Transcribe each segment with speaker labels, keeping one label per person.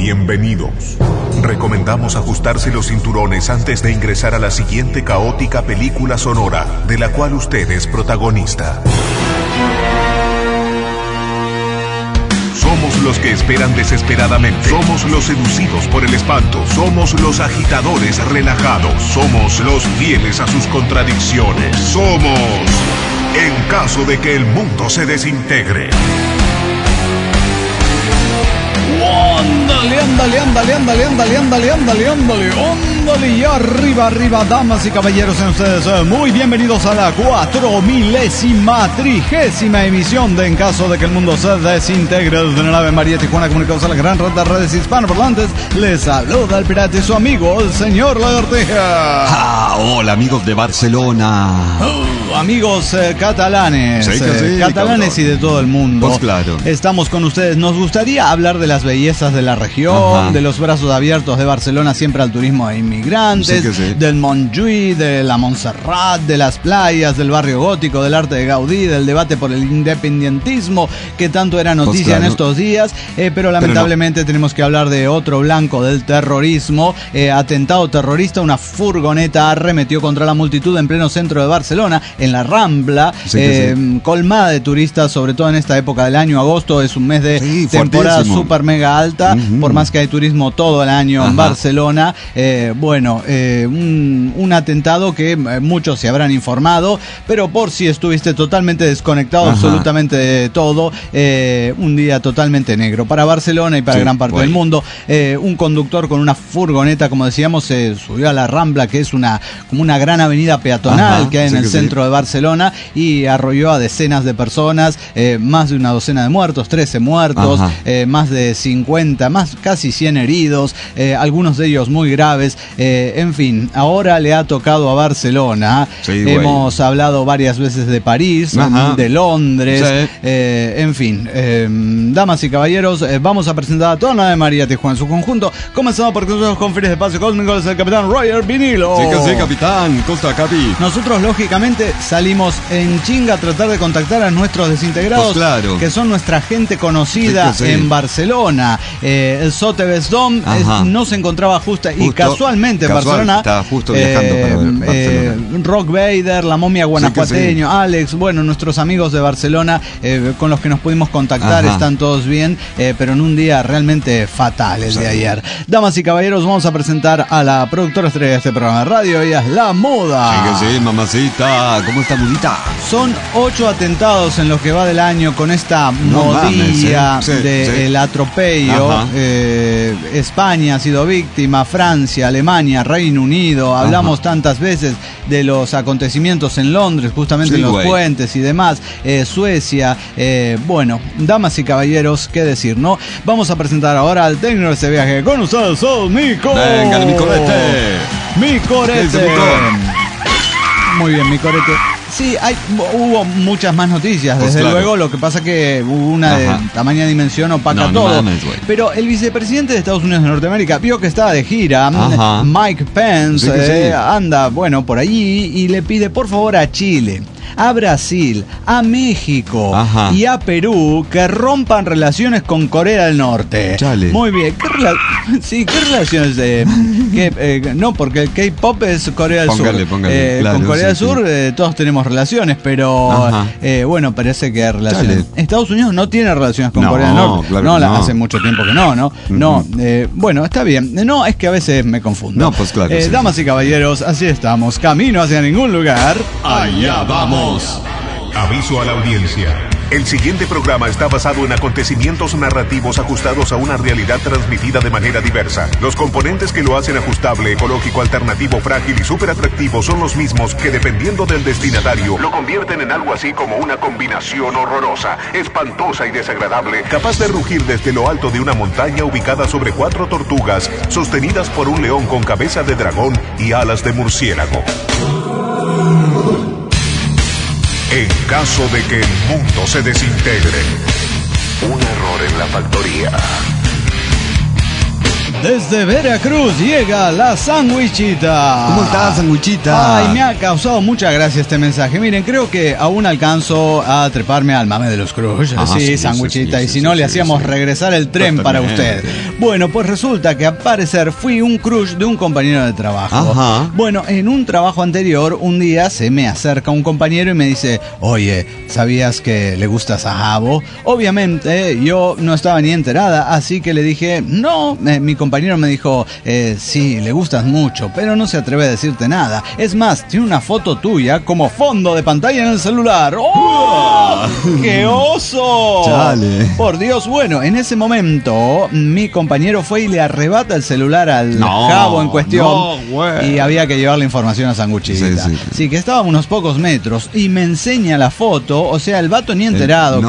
Speaker 1: bienvenidos. Recomendamos ajustarse los cinturones antes de ingresar a la siguiente caótica película sonora, de la cual usted es protagonista. Somos los que esperan desesperadamente. Somos los seducidos por el espanto. Somos los agitadores relajados. Somos los fieles a sus contradicciones. Somos En caso de que el mundo se desintegre.
Speaker 2: Ándale, y arriba, damas y caballeros, sean ustedes muy bienvenidos a la 4030ª emisión de En caso de que el mundo se desintegre. Desde la nave María Tijuana, comunicados a la gran red de redes hispanoparlantes, les saluda el pirata y su amigo, el señor Lagartija.
Speaker 3: Hola, amigos de Barcelona.
Speaker 2: Amigos catalanes,
Speaker 3: sí,
Speaker 2: catalanes y de todo el mundo.
Speaker 3: Pues claro.
Speaker 2: Estamos con ustedes. Nos gustaría hablar de las bellezas de la región, de los brazos abiertos de Barcelona siempre al turismo de inmigrantes, del Montjuïc, de la Montserrat, de las playas, del barrio gótico, del arte de Gaudí, del debate por el independentismo que tanto era noticia en estos días, pero lamentablemente tenemos que hablar de otro blanco del terrorismo, atentado terrorista. Una furgoneta arremetió contra la multitud en pleno centro de Barcelona, en la Rambla, colmada de turistas, sobre todo en esta época del año. Agosto es un mes de temporada super mega alta, por más que hay turismo todo el año en Barcelona. Un atentado que muchos se habrán informado, pero por si estuviste totalmente desconectado absolutamente de todo, un día totalmente negro para Barcelona y para gran parte del mundo. Un conductor con una furgoneta, como decíamos, se subió a la Rambla, que es como una gran avenida peatonal que hay en el centro de Barcelona, y arrolló a decenas de personas, más de una docena de muertos, 13 muertos, más de 50, más casi 100 heridos, algunos de ellos muy graves. En fin, ahora le ha tocado a Barcelona. Hemos hablado varias veces de París, de Londres, en fin, damas y caballeros, vamos a presentar a toda la nave María Tijuana en su conjunto, comenzando por nosotros con Fines de Espacio Cósmico, es el capitán Roger Vinilo.
Speaker 3: Sí, capitán, Costa Capi.
Speaker 2: Nosotros lógicamente salimos en chinga a tratar de contactar a nuestros desintegrados, que son nuestra gente conocida en Barcelona. El Sotebes Dom no se encontraba justo y casualmente en Barcelona.
Speaker 3: Estaba justo viajando para Barcelona.
Speaker 2: Rock Vader, la momia guanajuateño, Alex, nuestros amigos de Barcelona con los que nos pudimos contactar están todos bien, pero en un día realmente fatal el de ayer. Damas y caballeros, vamos a presentar a la productora estrella de este programa de radio. Ella es La Muda.
Speaker 3: Sí, mamacita. ¿Cómo está, Mudita?
Speaker 2: Son 8 atentados en lo que va del año con esta modilla del atropello. España ha sido víctima, Francia, Alemania, Reino Unido. Hablamos tantas veces de los acontecimiimientos en Londres, justamente en los puentes y demás. Suecia. Damas y caballeros, qué decir, ¿no? Vamos a presentar ahora al técnico de este viaje. Con ustedes, Mico.
Speaker 3: Venga, mi corete.
Speaker 2: Mi corete. Muy bien, mi corete. Sí, hubo muchas más noticias, desde luego. Lo que pasa que hubo una de tamaña dimensión opaca todo. Pero el vicepresidente de Estados Unidos de Norteamérica vio que estaba de gira. Mike Pence anda, por allí, y le pide por favor a Chile, a Brasil, a México y a Perú que rompan relaciones con Corea del Norte.
Speaker 3: Chale.
Speaker 2: Muy bien. ¿Qué relaciones de no, porque el K-pop es Corea del Sur.
Speaker 3: Póngale,
Speaker 2: con Corea del Sur todos tenemos relaciones, pero parece que hay relaciones. Estados Unidos no tiene relaciones con Corea del Norte. Hace mucho tiempo que no. Está bien. No, es que a veces me confundo.
Speaker 3: No, pues claro.
Speaker 2: Damas y caballeros, así estamos. Camino hacia ningún lugar.
Speaker 3: Allá vamos.
Speaker 1: Aviso a la audiencia. El siguiente programa está basado en acontecimientos narrativos ajustados a una realidad transmitida de manera diversa. Los componentes que lo hacen ajustable, ecológico, alternativo, frágil y súper atractivo son los mismos que, dependiendo del destinatario, lo convierten en algo así como una combinación horrorosa, espantosa y desagradable, capaz de rugir desde lo alto de una montaña ubicada sobre 4 tortugas, sostenidas por un león con cabeza de dragón y alas de murciélago. En caso de que el mundo se desintegre. Un error en la factoría.
Speaker 2: Desde Veracruz llega la sandwichita.
Speaker 3: ¿Cómo estás, sandwichita?
Speaker 2: Ay, me ha causado mucha gracia este mensaje. Miren, creo que aún alcanzo a treparme al mame de los Crush. Sí, sandwichita. Y si no, le hacíamos regresar el tren para usted. Bueno, pues resulta que al parecer fui un crush de un compañero de trabajo.
Speaker 3: Ajá.
Speaker 2: Bueno, en un trabajo anterior, un día se me acerca un compañero y me dice: oye, ¿sabías que le gustas a Jabo? Obviamente, yo no estaba ni enterada, así que le dije: no. Mi compañero me dijo: sí, le gustas mucho, pero no se atreve a decirte nada. Es más, tiene una foto tuya como fondo de pantalla en el celular. ¡Oh! ¡Qué oso!
Speaker 3: Chale.
Speaker 2: Por Dios, bueno, en ese momento mi compañero fue y le arrebata el celular al Jabo en cuestión y había que llevar la información a Sanguchita. Sí, que estaba a unos pocos metros y me enseña la foto, o sea, el vato ni enterado.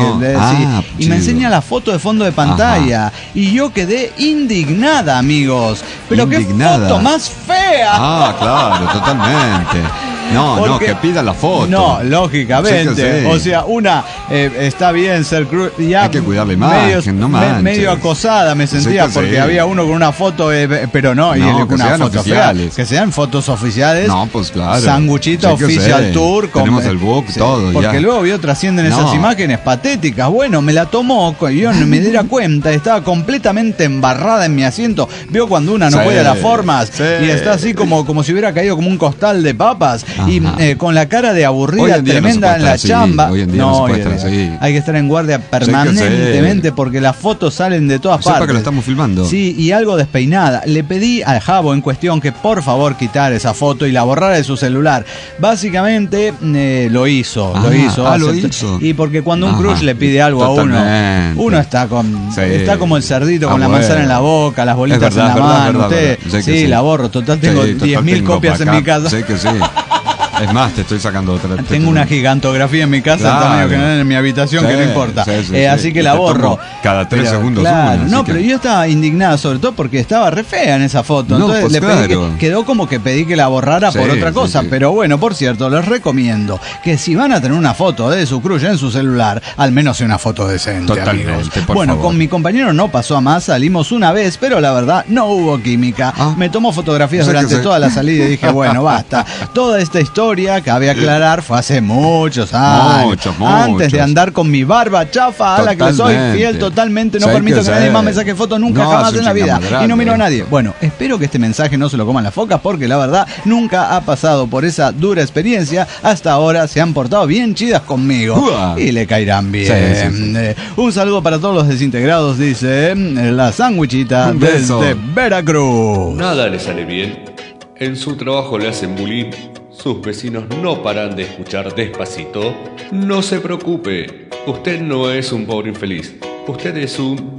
Speaker 2: Y me enseña la foto de fondo de pantalla. Ajá. Y yo quedé indignada, amigos. Pero indignada. ¡Qué foto más fea!
Speaker 3: Ah, claro, totalmente. No, que pida la foto.
Speaker 2: No, lógicamente. O sea, está bien ser cruz. Ya
Speaker 3: hay que cuidar la imagen,
Speaker 2: medio acosada me sentía porque había uno con una foto, pero no, y él con una foto oficiales. Que sean fotos oficiales.
Speaker 3: No, pues claro.
Speaker 2: Sanguchita Official Tour.
Speaker 3: Tenemos el book, todo.
Speaker 2: Porque
Speaker 3: ya.
Speaker 2: luego trascienden esas imágenes patéticas. Bueno, me la tomó, yo no me diera cuenta, estaba completamente embarrada en mi asiento. Vio cuando una no cuida las formas y está así como si hubiera caído como un costal de papas. Y con la cara de aburrida tremenda en la chamba.
Speaker 3: Hoy en día no se puede estar así.
Speaker 2: Hay que estar en guardia permanentemente porque las fotos salen de todas partes.
Speaker 3: Que lo estamos filmando.
Speaker 2: Sí, y algo despeinada. Le pedí al Jabo en cuestión que por favor quitara esa foto y la borrara de su celular. Básicamente lo hizo. Lo hizo. Y porque cuando un crush le pide algo a uno está como el cerdito con la manzana en la boca, las bolitas en la mano. Sí, la borro. Total, tengo 10.000 copias en mi casa.
Speaker 3: Sé que sí. Es más, te estoy sacando otra.
Speaker 2: Tengo una gigantografía en mi casa, también que en mi habitación, que no importa. Así que la borro.
Speaker 3: Cada 3 segundos.
Speaker 2: Claro, pero yo estaba indignada, sobre todo porque estaba re fea en esa foto. Entonces le pedí quedó como que pedí que la borrara por otra cosa. Pero bueno, por cierto, les recomiendo que si van a tener una foto de su crush en su celular, al menos sea una foto decente.
Speaker 3: Totalmente,
Speaker 2: amigos.
Speaker 3: Por favor.
Speaker 2: Con mi compañero no pasó a más, salimos una vez, pero la verdad no hubo química. Me tomó fotografías durante toda la salida y dije, bueno, basta. Toda esta historia, cabe aclarar, fue hace muchos años. Antes de andar con mi barba chafa a la que soy fiel totalmente, no permito que nadie más me saque fotos nunca jamás en la vida. Y no miro a nadie. Bueno, espero que este mensaje no se lo coman las focas porque la verdad nunca ha pasado por esa dura experiencia. Hasta ahora se han portado bien chidas conmigo. Y le caerán bien. Un saludo para todos los desintegrados, dice la sandwichita desde Veracruz.
Speaker 4: Nada le sale bien. En su trabajo le hacen bullying. Sus vecinos no paran de escuchar Despacito. No se preocupe, usted no es un pobre infeliz. Usted es un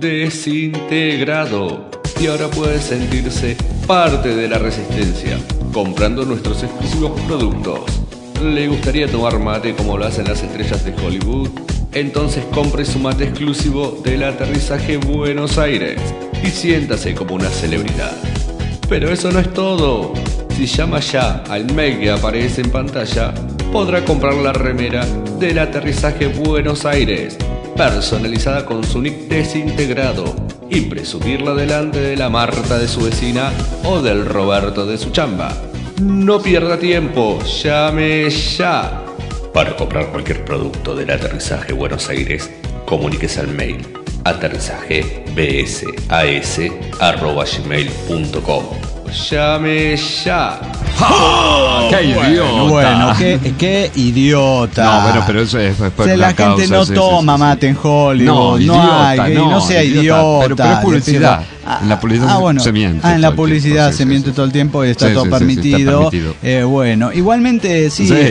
Speaker 4: desintegrado. Y ahora puede sentirse parte de la resistencia comprando nuestros exclusivos productos. ¿Le gustaría tomar mate como lo hacen las estrellas de Hollywood? Entonces compre su mate exclusivo del aterrizaje Buenos Aires y siéntase como una celebridad. Pero eso no es todo. Si llama ya al mail que aparece en pantalla, podrá comprar la remera del aterrizaje Buenos Aires, personalizada con su nick desintegrado, y presumirla delante de la Marta de su vecina o del Roberto de su chamba. No pierda tiempo, llame ya. Para comprar cualquier producto del aterrizaje Buenos Aires, comuníquese al mail aterrizajeBSAS@gmail.com. ¡Llame ya!
Speaker 3: ¡Qué idiota!
Speaker 2: Bueno, qué idiota.
Speaker 3: No, pero eso es por
Speaker 2: la gente no toma mate en Hollywood. No sea idiota.
Speaker 3: Pero es publicidad. En la publicidad se miente.
Speaker 2: En la publicidad se miente todo el tiempo y está todo permitido. Bueno, igualmente,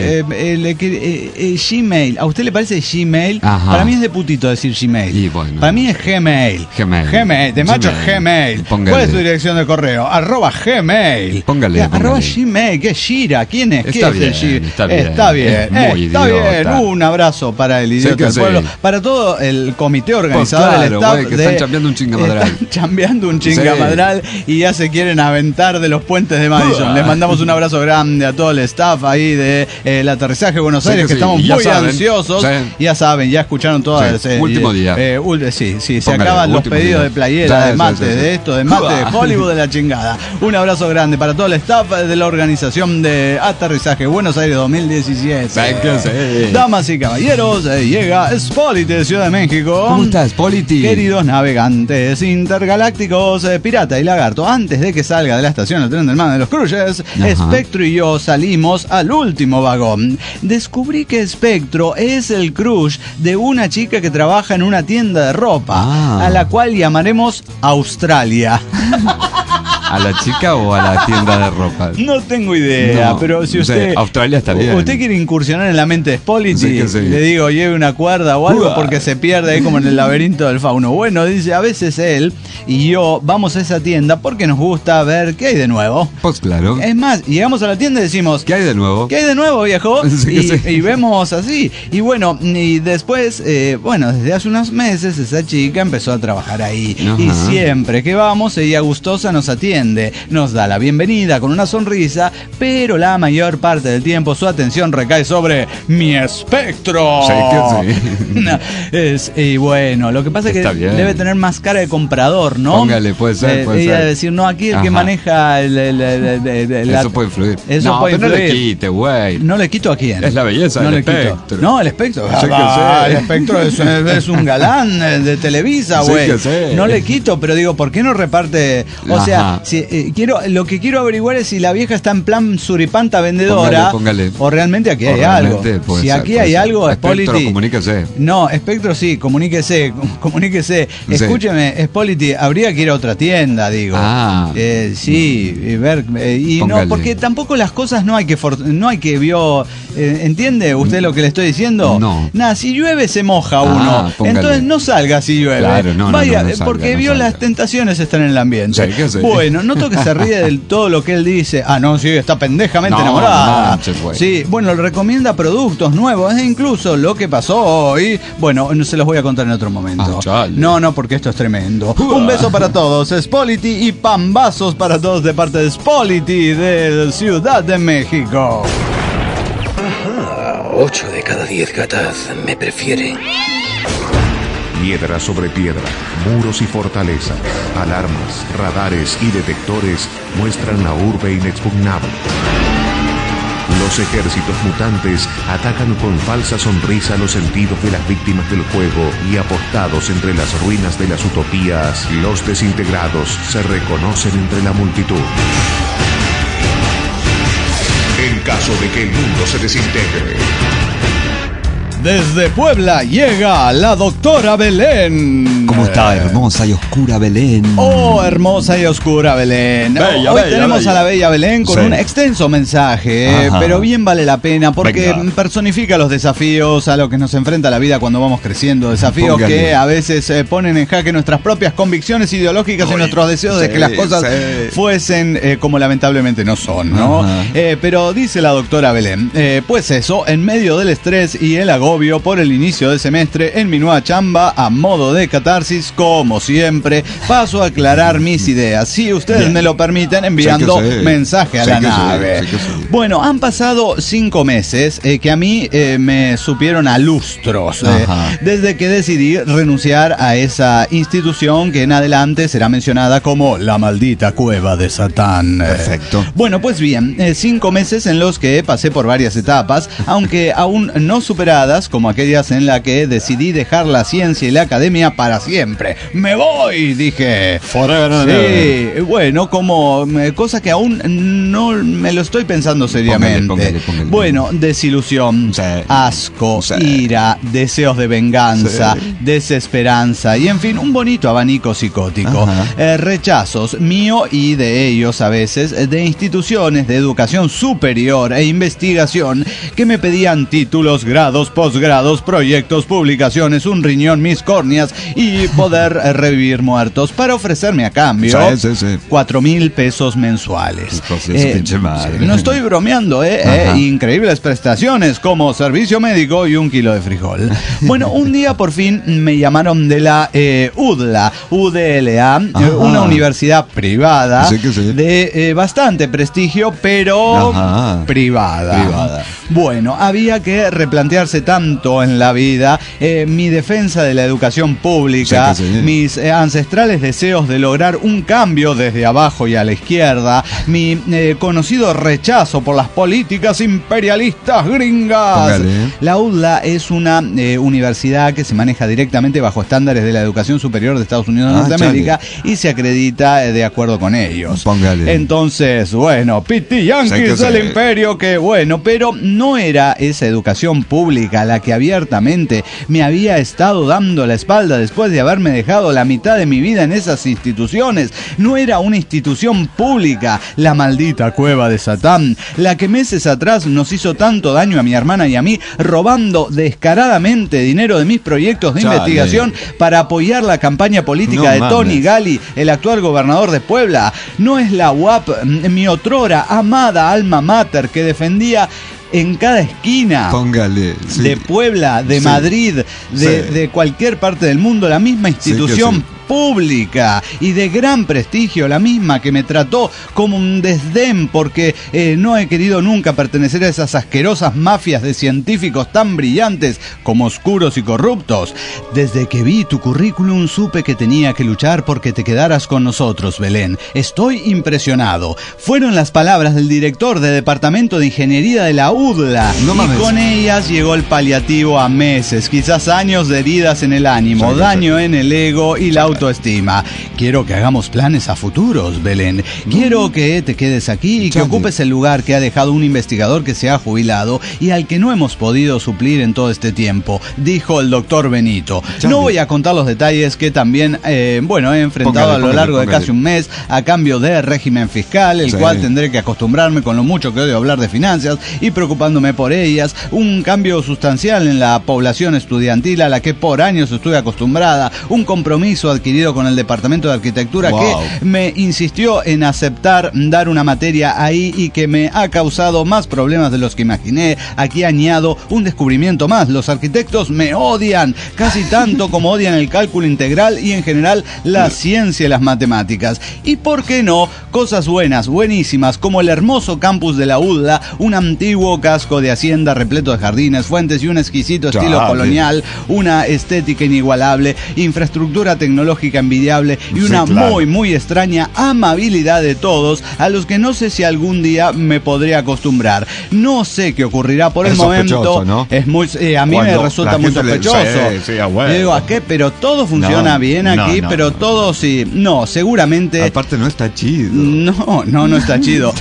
Speaker 2: Gmail. ¿A usted le parece Gmail? Ajá. Para mí es de putito decir Gmail.
Speaker 3: Bueno,
Speaker 2: para mí es Gmail. De macho Gmail.
Speaker 3: Póngale.
Speaker 2: ¿Cuál es tu dirección de correo? @Gmail.
Speaker 3: Póngale.
Speaker 2: @Gmail. ¿Qué Shira? ¿Quién es?
Speaker 3: Está
Speaker 2: ¿Qué
Speaker 3: bien,
Speaker 2: es el Shira?
Speaker 3: está bien.
Speaker 2: Está bien,
Speaker 3: Es muy
Speaker 2: está
Speaker 3: idiota.
Speaker 2: bien. Un abrazo para el idiota del pueblo, para todo el comité organizador,
Speaker 3: Pues
Speaker 2: el
Speaker 3: claro,
Speaker 2: staff.
Speaker 3: güey, que están chambeando un chingamadral.
Speaker 2: Están chambeando un chingamadral y ya se quieren aventar de los puentes de Madison. Les mandamos un abrazo grande a todo el staff ahí de el aterrizaje de Buenos Aires, que estamos muy ansiosos. Ya saben, ya escucharon todas.
Speaker 3: Último día.
Speaker 2: Sí, se
Speaker 3: Póngale,
Speaker 2: acaban los pedidos
Speaker 3: día.
Speaker 2: de playera, de mate, de esto, de mate, de Hollywood, de la chingada. Un abrazo grande para todo el staff de la organización de Aterrizaje Buenos Aires 2017. Damas y caballeros, llega Spolity de Ciudad de México.
Speaker 3: ¿Cómo estás, Spolity?
Speaker 2: Queridos navegantes intergalácticos, Pirata y Lagarto, antes de que salga de la estación el tren del mar de los Cruces, Espectro y yo salimos al último vagón. Descubrí que Espectro es el crush de una chica que trabaja en una tienda de ropa, a la cual llamaremos Australia.
Speaker 3: ¿A la chica o a la tienda de ropa?
Speaker 2: No tengo idea, pero si usted...
Speaker 3: Australia está bien.
Speaker 2: ¿Usted quiere incursionar en la mente de Spolity?
Speaker 3: Sí.
Speaker 2: Le digo, lleve una cuerda o algo porque se pierde ahí como en el laberinto del fauno. Bueno, dice, a veces él y yo vamos a esa tienda porque nos gusta ver qué hay de nuevo.
Speaker 3: Pues claro.
Speaker 2: Es más, llegamos a la tienda y decimos...
Speaker 3: ¿Qué hay de nuevo?
Speaker 2: ¿Qué hay de nuevo, viejo?
Speaker 3: Sí.
Speaker 2: Y vemos así. Y bueno, y después, desde hace unos meses esa chica empezó a trabajar ahí. Y siempre que vamos, ella gustosa nos atiende. Nos da la bienvenida con una sonrisa, pero la mayor parte del tiempo su atención recae sobre mi Espectro. Y bueno, lo que pasa es que debe tener más cara de comprador, ¿no?
Speaker 3: Póngale, puede ser.
Speaker 2: Ella debe decir, no, aquí el que maneja
Speaker 3: eso puede influir.
Speaker 2: Eso puede influir.
Speaker 3: No le quite, güey.
Speaker 2: ¿No le quito a quién?
Speaker 3: Es la belleza del Espectro.
Speaker 2: No, el Espectro. El Espectro es un galán de Televisa, güey. No le quito, pero digo, ¿por qué no reparte? O sea, lo que quiero averiguar es si la vieja está en plan suripanta vendedora.
Speaker 3: Póngale.
Speaker 2: O realmente aquí hay algo. Si aquí hay algo, Spolity.
Speaker 3: Comuníquese.
Speaker 2: No, Espectro sí, comuníquese. Escúcheme, Spolity, habría que ir a otra tienda, digo. Sí, y ver. No, porque tampoco las cosas no hay que ¿entiende usted lo que le estoy diciendo?
Speaker 3: No.
Speaker 2: Nada, si llueve se moja uno. Entonces no salga si llueve.
Speaker 3: Claro,
Speaker 2: vaya, porque vio las tentaciones están en el ambiente. Bueno, noto que se ríe del todo lo que él dice. No, sí, está pendejamente enamorada. Sí, bueno, le recomienda productos nuevos, incluso lo que pasó hoy. Bueno, no se los voy a contar en otro momento. No, porque esto es tremendo. Un beso para todos, Spolity, y pambazos para todos de parte de Spolity de Ciudad de México.
Speaker 5: 8 de cada 10 gatas me prefieren.
Speaker 1: Piedra sobre piedra, muros y fortalezas, alarmas, radares y detectores muestran la urbe inexpugnable. Los ejércitos mutantes atacan con falsa sonrisa los sentidos de las víctimas del juego y apostados entre las ruinas de las utopías, los desintegrados se reconocen entre la multitud. En caso de que el mundo se desintegre.
Speaker 2: Desde Puebla llega la doctora Belén.
Speaker 3: ¿Cómo está, hermosa y oscura Belén?
Speaker 2: Oh, hermosa y oscura Belén. Hoy tenemos a la bella Belén con un extenso mensaje, pero bien vale la pena porque personifica los desafíos a los que nos enfrenta la vida cuando vamos creciendo. Desafíos que a veces ponen en jaque nuestras propias convicciones ideológicas y nuestros deseos de que las cosas fuesen como lamentablemente no son, ¿no? Pero dice la doctora Belén, pues eso, en medio del estrés y el agobio por el inicio del semestre, en mi nueva chamba, a modo de catarsis, como siempre, paso a aclarar mis ideas. Si ustedes me lo permiten, enviando mensaje a la nave. Bueno, han pasado 5 meses que a mí me supieron a lustros, desde que decidí renunciar a esa institución que en adelante será mencionada como la maldita cueva de Satán.
Speaker 3: Perfecto.
Speaker 2: Bueno, pues bien, 5 meses en los que pasé por varias etapas, aunque aún no superadas, como aquellas en la que decidí dejar la ciencia y la academia para siempre. ¡Me voy!, dije. Sí, bueno, como cosa que aún no me lo estoy pensando seriamente.
Speaker 3: Póngale.
Speaker 2: Bueno, desilusión, asco, ira, deseos de venganza, desesperanza y en fin, un bonito abanico psicótico. Rechazos mío y de ellos a veces, de instituciones de educación superior e investigación que me pedían títulos, grados, posgrados posgrados, proyectos, publicaciones, un riñón, mis córneas y poder revivir muertos para ofrecerme a cambio 4,000 pesos mensuales. No estoy bromeando, increíbles prestaciones como servicio médico y 1 kilo de frijol. Bueno, un día por fin me llamaron de la UDLA, una universidad privada de bastante prestigio, pero privada. Bueno, había que replantearse tanto en la vida, mi defensa de la educación pública, mis ancestrales deseos de lograr un cambio desde abajo y a la izquierda, mi conocido rechazo por las políticas imperialistas gringas. La UDLA es una universidad que se maneja directamente bajo estándares de la educación superior de Estados Unidos de Norteamérica y se acredita de acuerdo con ellos. Entonces, bueno, Piti Yankees del imperio, que bueno, pero no era esa educación pública la que abiertamente me había estado dando la espalda después de haberme dejado la mitad de mi vida en esas instituciones. No era una institución pública, la maldita cueva de Satán, la que meses atrás nos hizo tanto daño a mi hermana y a mí, robando descaradamente dinero de mis proyectos de investigación para apoyar la campaña política de Tony Gali, el actual gobernador de Puebla. No es la UAP, mi otrora amada alma mater, que defendía en cada esquina de Puebla, de Madrid, de cualquier parte del mundo, la misma institución pública y de gran prestigio, la misma que me trató como un desdén porque no he querido nunca pertenecer a esas asquerosas mafias de científicos tan brillantes como oscuros y corruptos. Desde que vi tu currículum supe que tenía que luchar porque te quedaras con nosotros, Belén. Estoy impresionado. Fueron las palabras del director de Departamento de Ingeniería de la UDLA y con ellas llegó el paliativo a meses, quizás años de heridas en el ánimo, daño en el ego y la autoestima. Quiero que hagamos planes a futuros, Belén. Quiero que te quedes aquí y que ocupes el lugar que ha dejado un investigador que se ha jubilado y al que no hemos podido suplir en todo este tiempo, dijo el doctor Benito. No voy a contar los detalles que también, he enfrentado a lo largo de casi un mes a cambio de régimen fiscal, el cual tendré que acostumbrarme con lo mucho que odio hablar de finanzas y preocupándome por ellas, un cambio sustancial en la población estudiantil a la que por años estuve acostumbrada, un compromiso adquirido con el Departamento de Arquitectura que me insistió en aceptar dar una materia ahí y que me ha causado más problemas de los que imaginé. Aquí añado un descubrimiento más: los arquitectos me odian casi tanto como odian el cálculo integral y en general la ciencia y las matemáticas. Y por qué no, cosas buenas, buenísimas, como el hermoso campus de la UDLA, un antiguo casco de hacienda repleto de jardines, fuentes y un exquisito estilo colonial, una estética inigualable, infraestructura tecnológica envidiable y una muy extraña amabilidad de todos, a los que no sé si algún día me podré acostumbrar. No sé qué ocurrirá por el momento, ¿no? Es muy, a mí me resulta muy sospechoso. Yo digo, ¿a qué? Pero todo funciona bien aquí, pero todo sí. No, seguramente.
Speaker 3: Aparte no está chido.
Speaker 2: No está chido.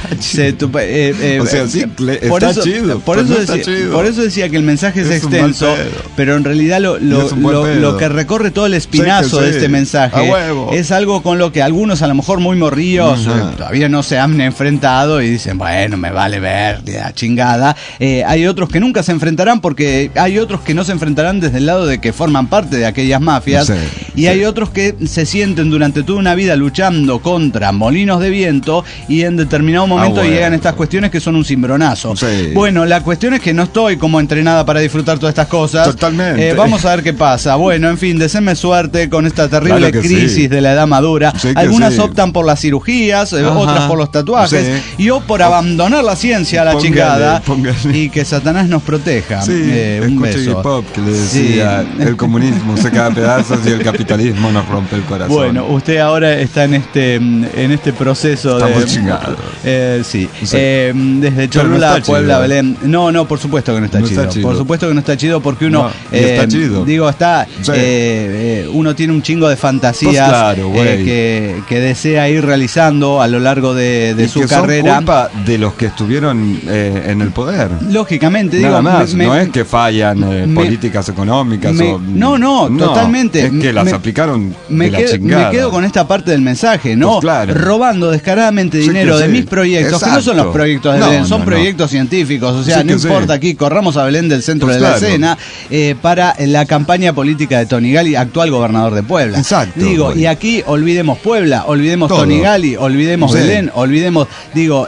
Speaker 2: Por eso decía que el mensaje es extenso, pero en realidad lo que recorre todo el espinazo de este mensaje es algo con lo que algunos, a lo mejor muy morrillos, todavía no se han enfrentado y dicen, bueno, me vale ver, la chingada. Hay otros que nunca se enfrentarán porque hay otros que no se enfrentarán desde el lado de que forman parte de aquellas mafias y hay otros que se sienten durante toda una vida luchando contra molinos de viento y en determinado momento llegan estas cuestiones que son un cimbronazo. Bueno, la cuestión es que no estoy como entrenada para disfrutar todas estas cosas.
Speaker 3: Totalmente.
Speaker 2: Vamos a ver qué pasa. Bueno, en fin, deseenme suerte con esta terrible crisis de la edad madura. Algunas optan por las cirugías, otras por los tatuajes y yo por abandonar la ciencia a la chingada y que Satanás nos proteja. Un beso.
Speaker 3: Pop que le decía, el comunismo se cae a pedazos y el capitalismo nos rompe el corazón.
Speaker 2: Bueno, usted ahora está en este proceso.
Speaker 3: Estamos chingados.
Speaker 2: Desde Cholula a Puebla, Belén. No, por supuesto que no está chido. Por supuesto que no está chido porque uno
Speaker 3: está chido.
Speaker 2: uno tiene un chingo de fantasías
Speaker 3: claro,
Speaker 2: que desea ir realizando a lo largo de su
Speaker 3: que
Speaker 2: carrera.
Speaker 3: Son culpa de los que estuvieron en el poder.
Speaker 2: Lógicamente,
Speaker 3: nada
Speaker 2: digo,
Speaker 3: más, no es que fallan políticas económicas.
Speaker 2: No, totalmente.
Speaker 3: Es que las aplicaron de la chingada.
Speaker 2: Me quedo con esta parte del mensaje, ¿no?
Speaker 3: Pues claro.
Speaker 2: Robando descaradamente dinero de mis proyectos,
Speaker 3: exacto.
Speaker 2: que no son los proyectos de Belén, son proyectos científicos. O sea, no importa aquí, corramos a Belén del centro de la escena para la campaña política de Tony Gali, actual gobernador de Puebla.
Speaker 3: Exacto.
Speaker 2: Digo, y aquí olvidemos Puebla, olvidemos todo. Tony Gali, olvidemos Belén, olvidemos, digo,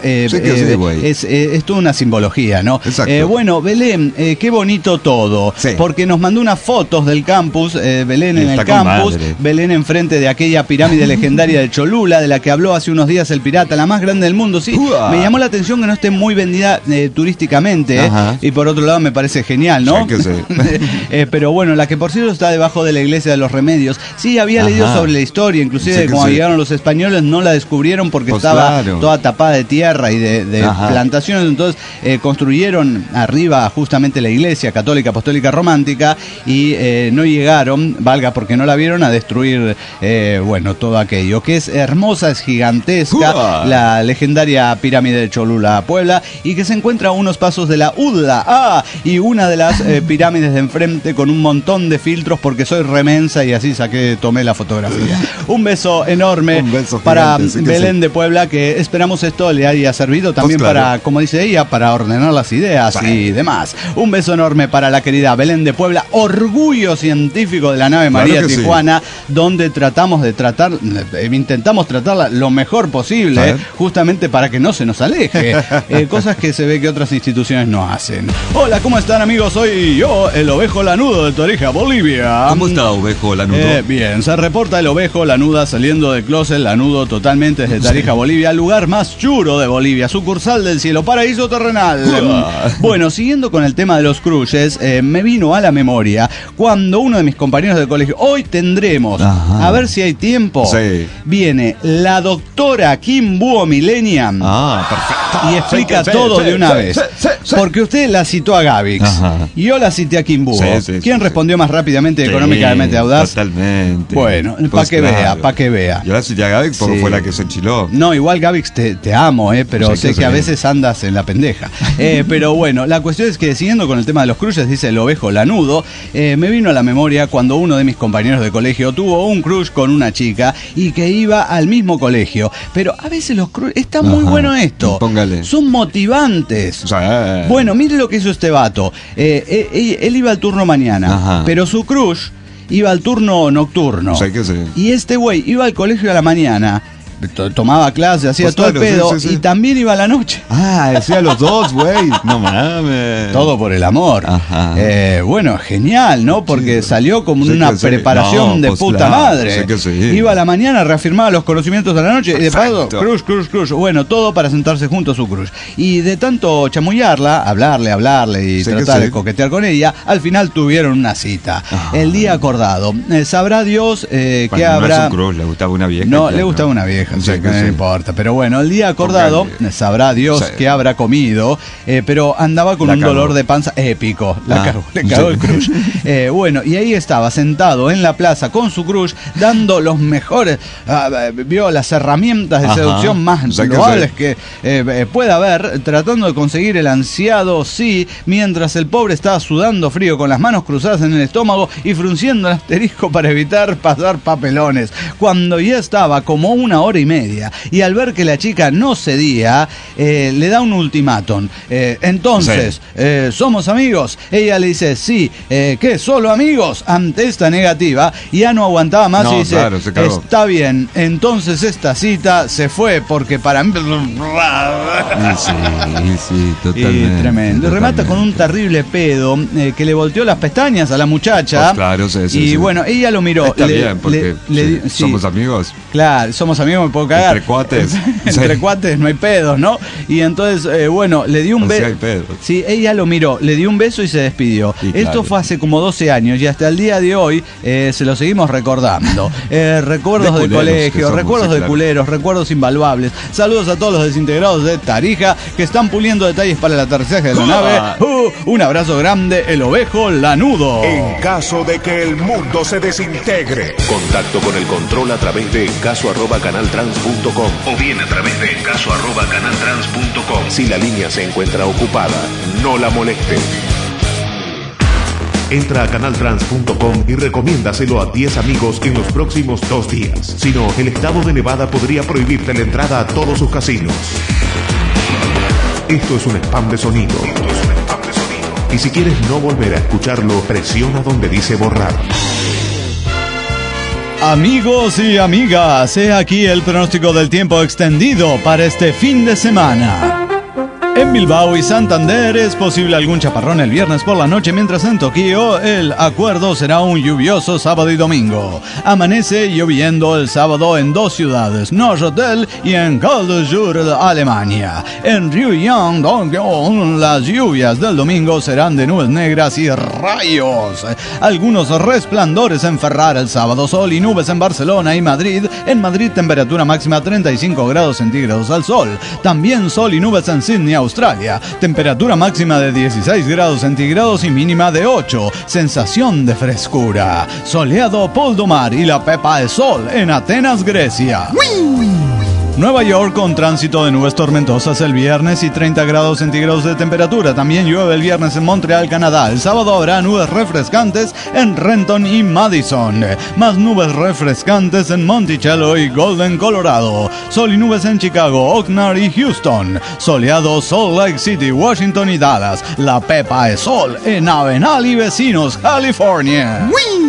Speaker 2: es toda una simbología, ¿no? Bueno, Belén, qué bonito todo, porque nos mandó unas fotos del campus, Belén en el campus, Belén enfrente de aquella pirámide legendaria de Cholula, de la que habló hace unos días el pirata, la más grande del mundo. Sí, me llamó la atención que no esté muy vendida turísticamente, y por otro lado me parece genial, ¿no? Pero bueno, la que por cierto está debajo de la iglesia de los Remedios. Sí, había leído sobre la historia, inclusive cuando llegaron los españoles no la descubrieron porque estaba toda tapada de tierra y de plantaciones, entonces construyeron arriba justamente la iglesia católica apostólica romántica y no llegaron, valga porque no la vieron, a destruir bueno, todo aquello, que es hermosa, es gigantesca, la legendaria pirámide de Cholula, Puebla, y que se encuentra a unos pasos de la UDLA, y una de las pirámides de enfrente con un montón de filtros porque soy remensa y así tomé la fotografía. Un beso enorme para Belén de Puebla, que esperamos esto le haya servido también para, como dice ella, para ordenar las ideas y demás. Un beso enorme para la querida Belén de Puebla, orgullo científico de la nave María Tijuana, donde intentamos tratarla lo mejor posible, justamente para que no se nos aleje, cosas que se ve que otras instituciones no hacen. Hola, ¿cómo están, amigos? Soy yo, el Ovejo Lanudo de Tarija, Bolivia.
Speaker 3: ¿Cómo está, Ovejo Lanudo?
Speaker 2: Bien, se reporta el Ovejo Lanuda saliendo del closet, lanudo totalmente desde Tarija, Bolivia, lugar más churo de Bolivia, sucursal del cielo, paraíso terrenal. Bueno, siguiendo con el tema de los crushes, me vino a la memoria cuando uno de mis compañeros de colegio, hoy tendremos, a ver si hay tiempo, viene la doctora Kim Búho Millennium y explica todo de una vez. Porque usted la citó a Gavix y yo la cité a Kim Búho. ¿Quién respondió más rápidamente y económicamente audaz?
Speaker 3: Totalmente.
Speaker 2: Bueno, para que vea.
Speaker 3: Yo la cité a Gavix porque fue la que se enchiló.
Speaker 2: No, igual Gavix te amo, pero sé que a veces andas en la pendeja. Pero bueno, la cuestión es que siguiendo con el tema de los crushes, dice el Ovejo Lanudo, me vino a la memoria cuando uno de mis compañeros de colegio tuvo un crush con una chica y que iba al mismo colegio. Pero a veces los crushes, está muy bueno esto.
Speaker 3: Póngale.
Speaker 2: Son motivantes. Bueno, mire lo que hizo este vato. Él iba al turno mañana, pero su crush iba al turno nocturno. Y este güey iba al colegio a la mañana, tomaba clase, hacía todo el pedo y también iba a la noche.
Speaker 3: Hacía los dos, güey. No mames.
Speaker 2: Todo por el amor. Bueno, genial, ¿no? Porque salió como una preparación de puta madre. Iba a la mañana, reafirmaba los conocimientos de la noche y de paso, crush. Bueno, todo para sentarse junto a su crush. Y de tanto chamullarla, hablarle y tratar de coquetear con ella, al final tuvieron una cita. El día acordado. Sabrá Dios que habrá.
Speaker 3: No es un crush, le gustaba una vieja.
Speaker 2: No, le gustaba una vieja. No importa, pero bueno, el día acordado, sabrá Dios qué habrá comido, pero andaba con un dolor de panza épico, le cagó el crush. Bueno, y ahí estaba sentado en la plaza con su crush, dando los mejores, vio las herramientas de seducción más loables que pueda haber, tratando de conseguir el ansiado mientras el pobre estaba sudando frío con las manos cruzadas en el estómago y frunciendo el asterisco para evitar pasar papelones, cuando ya estaba como una hora y media, y al ver que la chica no cedía, le da un ultimátum. Entonces, ¿somos amigos? Ella le dice, sí. ¿Qué? ¿Solo amigos? Ante esta negativa, ya no aguantaba más y dice, está bien. Entonces esta cita se fue porque para mí...
Speaker 3: Sí, totalmente.
Speaker 2: Y tremendo. Y remata con un terrible pedo que le volteó las pestañas a la muchacha.
Speaker 3: Pues claro,
Speaker 2: y bueno, ella lo miró.
Speaker 3: Está bien, porque somos amigos.
Speaker 2: Claro, somos amigos, no me puedo cagar.
Speaker 3: Entre cuates.
Speaker 2: Entre cuates no hay pedos, ¿no? Y entonces, bueno, le dio un beso.
Speaker 3: hay pedos.
Speaker 2: Sí, ella lo miró, le dio un beso y se despidió.
Speaker 3: Sí,
Speaker 2: Esto
Speaker 3: claro.
Speaker 2: fue hace como 12 años y hasta el día de hoy se lo seguimos recordando. Recuerdos de colegio, recuerdos de culeros, recuerdos invaluables. Saludos a todos los desintegrados de Tarija que están puliendo detalles para el aterrizaje de la nave. Un abrazo grande, el ovejo lanudo.
Speaker 1: En caso de que el mundo se desintegre.
Speaker 6: Contacto con el control a través de encaso@canaltrans.com o bien a través de encaso@canaltrans.com. Si la línea se encuentra ocupada, no la moleste. Entra a canaltrans.com y recomiéndaselo a 10 amigos en los próximos 2 días. Si no, el estado de Nevada podría prohibirte la entrada a todos sus casinos. Esto es un spam de sonido. Y si quieres no volver a escucharlo, presiona donde dice borrar.
Speaker 2: Amigos y amigas, he aquí el pronóstico del tiempo extendido para este fin de semana. En Bilbao y Santander es posible algún chaparrón el viernes por la noche, mientras en Tokio el acuerdo será un lluvioso sábado y domingo. Amanece lloviendo el sábado en 2 ciudades, Neuchâtel y en Karlsruhe, Alemania. En Ryuyang, Dongyeong, las lluvias del domingo serán de nubes negras y rayos. Algunos resplandores en Ferrara el sábado, sol y nubes en Barcelona y Madrid. En Madrid temperatura máxima 35 grados centígrados al sol. También sol y nubes en Sydney, Australia, temperatura máxima de 16 grados centígrados y mínima de 8, sensación de frescura. Soleado Poldomar y la Pepa de Sol en Atenas, Grecia. Nueva York con tránsito de nubes tormentosas el viernes y 30 grados centígrados de temperatura. También llueve el viernes en Montreal, Canadá. El sábado habrá nubes refrescantes en Renton y Madison. Más nubes refrescantes en Monticello y Golden, Colorado. Sol y nubes en Chicago, Oxnard y Houston. Soleado Salt Lake City, Washington y Dallas. La Pepa de Sol en Avenal y vecinos, California.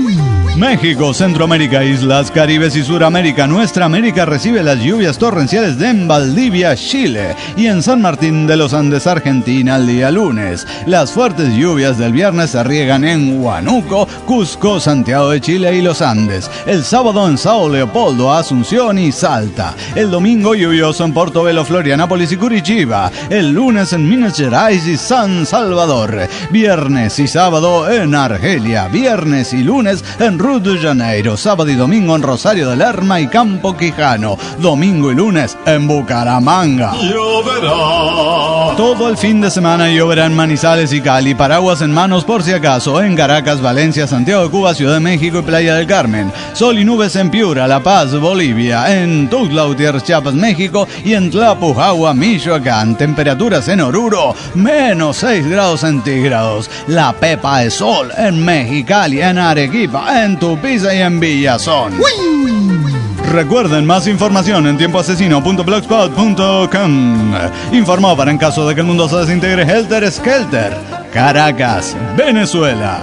Speaker 2: México, Centroamérica, Islas Caribes y Suramérica. Nuestra América recibe las lluvias torrenciales de en Valdivia, Chile, y en San Martín de los Andes, Argentina, el día lunes. Las fuertes lluvias del viernes se riegan en Huánuco, Cusco, Santiago de Chile y los Andes. El sábado en Sao Leopoldo, Asunción y Salta. El domingo lluvioso en Portobelo, Florianópolis y Curitiba. El lunes en Minas Gerais y San Salvador. Viernes y sábado en Argelia. Viernes y lunes en Río de Janeiro, sábado y domingo en Rosario de Lerma y Campo Quijano, domingo y lunes en Bucaramanga. Lloverá. Todo el fin de semana lloverá en Manizales y Cali, paraguas en manos por si acaso, en Caracas, Valencia, Santiago de Cuba, Ciudad de México y Playa del Carmen. Sol y nubes en Piura, La Paz, Bolivia, en Tuxtla Gutiérrez, Chiapas, México y en Tlapujagua, Michoacán. Temperaturas en Oruro, menos 6 grados centígrados. La Pepa de Sol en Mexicali, en Arequipa, en Tupiza y en Villazón. Recuerden más información en tiempoasesino.blogspot.com. Informó para en caso de que el mundo se desintegre Helter Skelter, Caracas, Venezuela.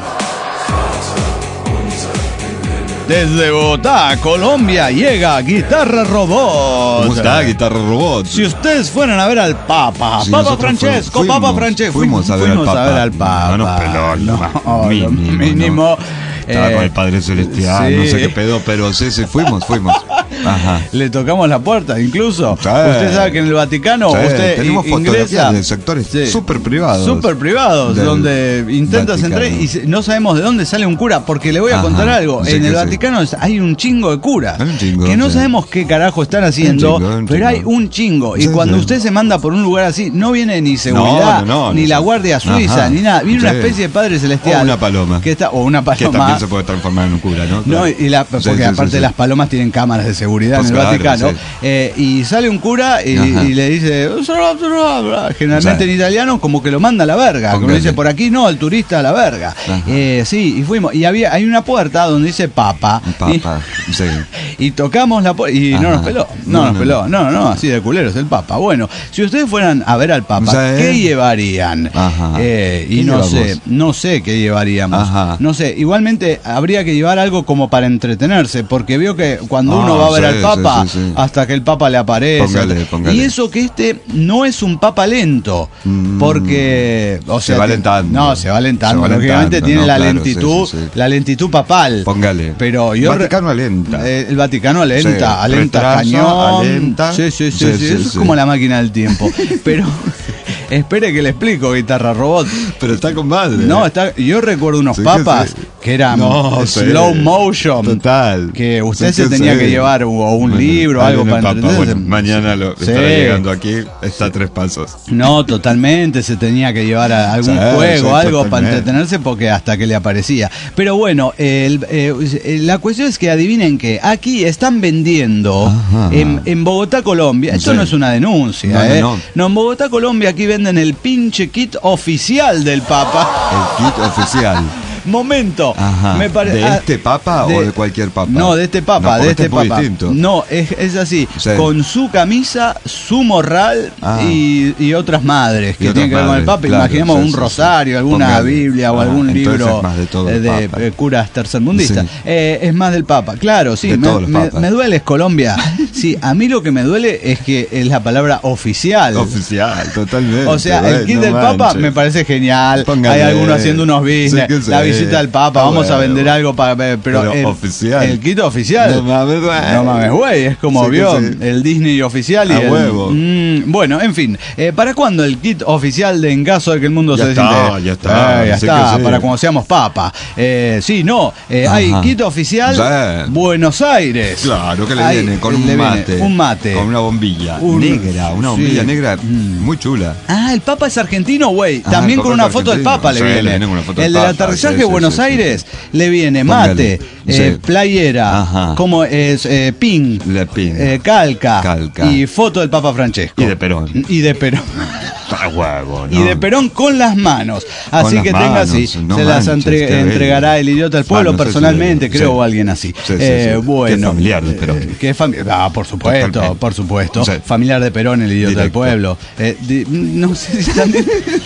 Speaker 2: Desde Bogotá, Colombia, llega Guitarra Robot.
Speaker 3: ¿Cómo está Guitarra Robot?
Speaker 2: Si ustedes fueran a ver al Papa,
Speaker 3: Sí,
Speaker 2: Papa
Speaker 3: nosotros
Speaker 2: Francesco,
Speaker 3: fuimos,
Speaker 2: Papa Francesco,
Speaker 3: fuimos a ver al Papa.
Speaker 2: No,
Speaker 3: No, pelón,
Speaker 2: no,
Speaker 3: mínimo,
Speaker 2: mínimo.
Speaker 3: Estaba con el Padre Celestial,
Speaker 2: sí.
Speaker 3: no sé qué pedo, pero sí, fuimos. Ajá.
Speaker 2: Le tocamos la puerta, incluso.
Speaker 3: Sí.
Speaker 2: Usted sabe que en el Vaticano
Speaker 3: Sí,
Speaker 2: usted
Speaker 3: tenemos
Speaker 2: ingresa
Speaker 3: fotografías de sectores súper privados.
Speaker 2: Súper privados,
Speaker 3: Del
Speaker 2: donde intentas
Speaker 3: Vaticano.
Speaker 2: entrar y no sabemos de dónde sale un cura, porque le voy a
Speaker 3: Ajá,
Speaker 2: contar algo.
Speaker 3: sí
Speaker 2: En
Speaker 3: que
Speaker 2: el
Speaker 3: sí.
Speaker 2: Vaticano hay un chingo de curas,
Speaker 3: Hay un chingo,
Speaker 2: que no
Speaker 3: sí.
Speaker 2: sabemos qué carajo están haciendo,
Speaker 3: Un
Speaker 2: pero
Speaker 3: chingo.
Speaker 2: hay un chingo. Y
Speaker 3: Sí,
Speaker 2: cuando
Speaker 3: sí.
Speaker 2: usted se manda por un lugar así, no viene ni seguridad,
Speaker 3: No,
Speaker 2: ni
Speaker 3: no
Speaker 2: la
Speaker 3: sé.
Speaker 2: Guardia Suiza,
Speaker 3: Ajá.
Speaker 2: ni nada. Viene una
Speaker 3: Sí.
Speaker 2: especie de Padre Celestial.
Speaker 3: O una paloma.
Speaker 2: O una
Speaker 3: Que
Speaker 2: paloma.
Speaker 3: también se puede transformar en un cura, ¿no?
Speaker 2: No,
Speaker 3: Claro.
Speaker 2: porque
Speaker 3: Sí, sí,
Speaker 2: aparte
Speaker 3: sí.
Speaker 2: las palomas tienen cámaras de seguridad
Speaker 3: Pues
Speaker 2: en el
Speaker 3: claro,
Speaker 2: Vaticano.
Speaker 3: sí.
Speaker 2: Y sale un cura y
Speaker 3: Ajá.
Speaker 2: le dice, generalmente
Speaker 3: Sí.
Speaker 2: en italiano, como que lo manda a la verga. Como
Speaker 3: Póngale.
Speaker 2: dice, por aquí no, al turista a la verga.
Speaker 3: Ajá.
Speaker 2: Sí, y fuimos. Y hay una puerta donde dice Papa.
Speaker 3: Papa, sí.
Speaker 2: Y tocamos la puerta y no
Speaker 3: Ajá.
Speaker 2: nos peló. No nos peló. No, así de culeros el Papa. Bueno, si ustedes fueran a ver al Papa,
Speaker 3: Sí.
Speaker 2: ¿qué llevarían?
Speaker 3: Ajá.
Speaker 2: Y
Speaker 3: ¿Qué
Speaker 2: no
Speaker 3: llevamos?
Speaker 2: sé qué llevaríamos.
Speaker 3: Ajá.
Speaker 2: No sé, igualmente habría que llevar algo como para entretenerse, porque veo que cuando uno va a ver
Speaker 3: sí,
Speaker 2: al Papa,
Speaker 3: sí, sí.
Speaker 2: hasta que el Papa le aparece.
Speaker 3: Póngale.
Speaker 2: Y eso que no es un Papa lento, porque
Speaker 3: Se va alentando.
Speaker 2: No, se va alentando.
Speaker 3: Se va
Speaker 2: Lógicamente
Speaker 3: alentando,
Speaker 2: tiene
Speaker 3: no,
Speaker 2: la
Speaker 3: claro,
Speaker 2: lentitud,
Speaker 3: sí.
Speaker 2: la lentitud papal.
Speaker 3: Póngale.
Speaker 2: Pero yo
Speaker 3: Vaticano es lento. alenta.
Speaker 2: El Vaticano alenta,
Speaker 3: Sí,
Speaker 2: alenta
Speaker 3: retrasa,
Speaker 2: cañón.
Speaker 3: alenta.
Speaker 2: Sí,
Speaker 3: Sí,
Speaker 2: eso es como la máquina del tiempo. Pero espere que le explico, Guitarra Robot.
Speaker 3: Pero está con madre.
Speaker 2: No, yo recuerdo unos
Speaker 3: Sí,
Speaker 2: papas
Speaker 3: sí.
Speaker 2: que eran
Speaker 3: No, sí.
Speaker 2: slow motion.
Speaker 3: Total.
Speaker 2: Que usted
Speaker 3: Sí,
Speaker 2: se tenía
Speaker 3: sí.
Speaker 2: que llevar o un libro o algo
Speaker 3: Viene
Speaker 2: para
Speaker 3: el Papa,
Speaker 2: entretenerse.
Speaker 3: bueno, mañana lo
Speaker 2: Sí.
Speaker 3: estará llegando aquí, está a 3 pasos.
Speaker 2: No, totalmente, se tenía que llevar a algún
Speaker 3: Sí,
Speaker 2: juego,
Speaker 3: sí,
Speaker 2: algo para
Speaker 3: totalmente.
Speaker 2: entretenerse porque hasta que le aparecía. Pero bueno, la cuestión es que adivinen que aquí están vendiendo
Speaker 3: Ajá.
Speaker 2: en Bogotá, Colombia, esto
Speaker 3: Sí.
Speaker 2: no es una denuncia,
Speaker 3: No.
Speaker 2: en Bogotá, Colombia aquí venden el pinche kit oficial del Papa.
Speaker 3: El kit oficial.
Speaker 2: Momento.
Speaker 3: Ajá.
Speaker 2: Me pare-
Speaker 3: ¿De este papa o de cualquier papa?
Speaker 2: No, de este papa,
Speaker 3: No, porque
Speaker 2: de
Speaker 3: este
Speaker 2: este
Speaker 3: es muy
Speaker 2: papa.
Speaker 3: distinto.
Speaker 2: No, es así.
Speaker 3: Sí.
Speaker 2: Con su camisa, su morral
Speaker 3: Ah.
Speaker 2: y otras madres que
Speaker 3: Y otras
Speaker 2: tienen que ver con el
Speaker 3: madres,
Speaker 2: papa.
Speaker 3: claro,
Speaker 2: Imaginemos
Speaker 3: sí,
Speaker 2: un
Speaker 3: sí,
Speaker 2: rosario,
Speaker 3: sí.
Speaker 2: alguna
Speaker 3: Póngale.
Speaker 2: Biblia o algún
Speaker 3: Entonces
Speaker 2: libro
Speaker 3: es más de todo el
Speaker 2: de
Speaker 3: papa.
Speaker 2: curas tercermundistas.
Speaker 3: Sí.
Speaker 2: Es más del papa, claro, sí.
Speaker 3: De todos los papas.
Speaker 2: Me duele es Colombia. Sí, a mí lo que me duele es que es la palabra oficial.
Speaker 3: Oficial, totalmente.
Speaker 2: O sea, el kit
Speaker 3: no
Speaker 2: del Papa
Speaker 3: manches.
Speaker 2: me parece genial.
Speaker 3: Póngale.
Speaker 2: Hay algunos haciendo unos business.
Speaker 3: Sí, que
Speaker 2: La
Speaker 3: sí.
Speaker 2: visita del Papa,
Speaker 3: Ah,
Speaker 2: vamos a
Speaker 3: bueno.
Speaker 2: vender algo para ver. Pero
Speaker 3: oficial.
Speaker 2: el kit oficial.
Speaker 3: No mames, güey.
Speaker 2: No mames, güey. Es como
Speaker 3: Sí que
Speaker 2: vio
Speaker 3: sí.
Speaker 2: el Disney oficial y
Speaker 3: A
Speaker 2: el.
Speaker 3: huevo.
Speaker 2: Bueno, en fin. ¿Para cuándo el kit oficial de En caso de que el mundo
Speaker 3: Ya
Speaker 2: se
Speaker 3: está,
Speaker 2: desintegre?
Speaker 3: ya está,
Speaker 2: Ya
Speaker 3: sí
Speaker 2: está.
Speaker 3: que sí.
Speaker 2: Para cuando seamos Papa. Sí, no. Hay
Speaker 3: Ajá.
Speaker 2: kit oficial
Speaker 3: Sí.
Speaker 2: Buenos Aires.
Speaker 3: Claro que le
Speaker 2: Hay-
Speaker 3: viene con
Speaker 2: le
Speaker 3: un
Speaker 2: viene
Speaker 3: mate.
Speaker 2: un mate.
Speaker 3: Con una bombilla
Speaker 2: Un-
Speaker 3: negra. Una bombilla
Speaker 2: sí.
Speaker 3: negra muy chula.
Speaker 2: Ah, el Papa es argentino, güey.
Speaker 3: Ah,
Speaker 2: También
Speaker 3: el
Speaker 2: con
Speaker 3: Papa
Speaker 2: una
Speaker 3: es
Speaker 2: foto del
Speaker 3: argentino.
Speaker 2: Papa le
Speaker 3: Sí, le
Speaker 2: viene.
Speaker 3: viene con una foto del
Speaker 2: El del
Speaker 3: Papa.
Speaker 2: aterrizaje
Speaker 3: Sí,
Speaker 2: de
Speaker 3: sí,
Speaker 2: Buenos
Speaker 3: sí,
Speaker 2: Aires
Speaker 3: sí.
Speaker 2: le viene
Speaker 3: Póngale.
Speaker 2: mate,
Speaker 3: Sí.
Speaker 2: playera,
Speaker 3: Ajá.
Speaker 2: como es pin,
Speaker 3: La pin.
Speaker 2: calca
Speaker 3: Y
Speaker 2: y foto del Papa Francesco.
Speaker 3: Y de Perón.
Speaker 2: Y de Perón.
Speaker 3: Está huevo, ¿no?
Speaker 2: Y de Perón con las manos. Así
Speaker 3: las
Speaker 2: que tenga
Speaker 3: manos,
Speaker 2: así.
Speaker 3: no
Speaker 2: se las
Speaker 3: manches, qué bello.
Speaker 2: entregará el idiota al pueblo
Speaker 3: Ah, no sé si
Speaker 2: personalmente,
Speaker 3: le-
Speaker 2: creo,
Speaker 3: sí.
Speaker 2: o alguien así.
Speaker 3: Sí, sí, sí.
Speaker 2: Bueno.
Speaker 3: Qué familiar de Perón.
Speaker 2: Qué familiar. Ah, por supuesto,
Speaker 3: Totalmente.
Speaker 2: por supuesto.
Speaker 3: Sí.
Speaker 2: Familiar de Perón, el idiota del
Speaker 3: Directo.
Speaker 2: pueblo. No sé si están.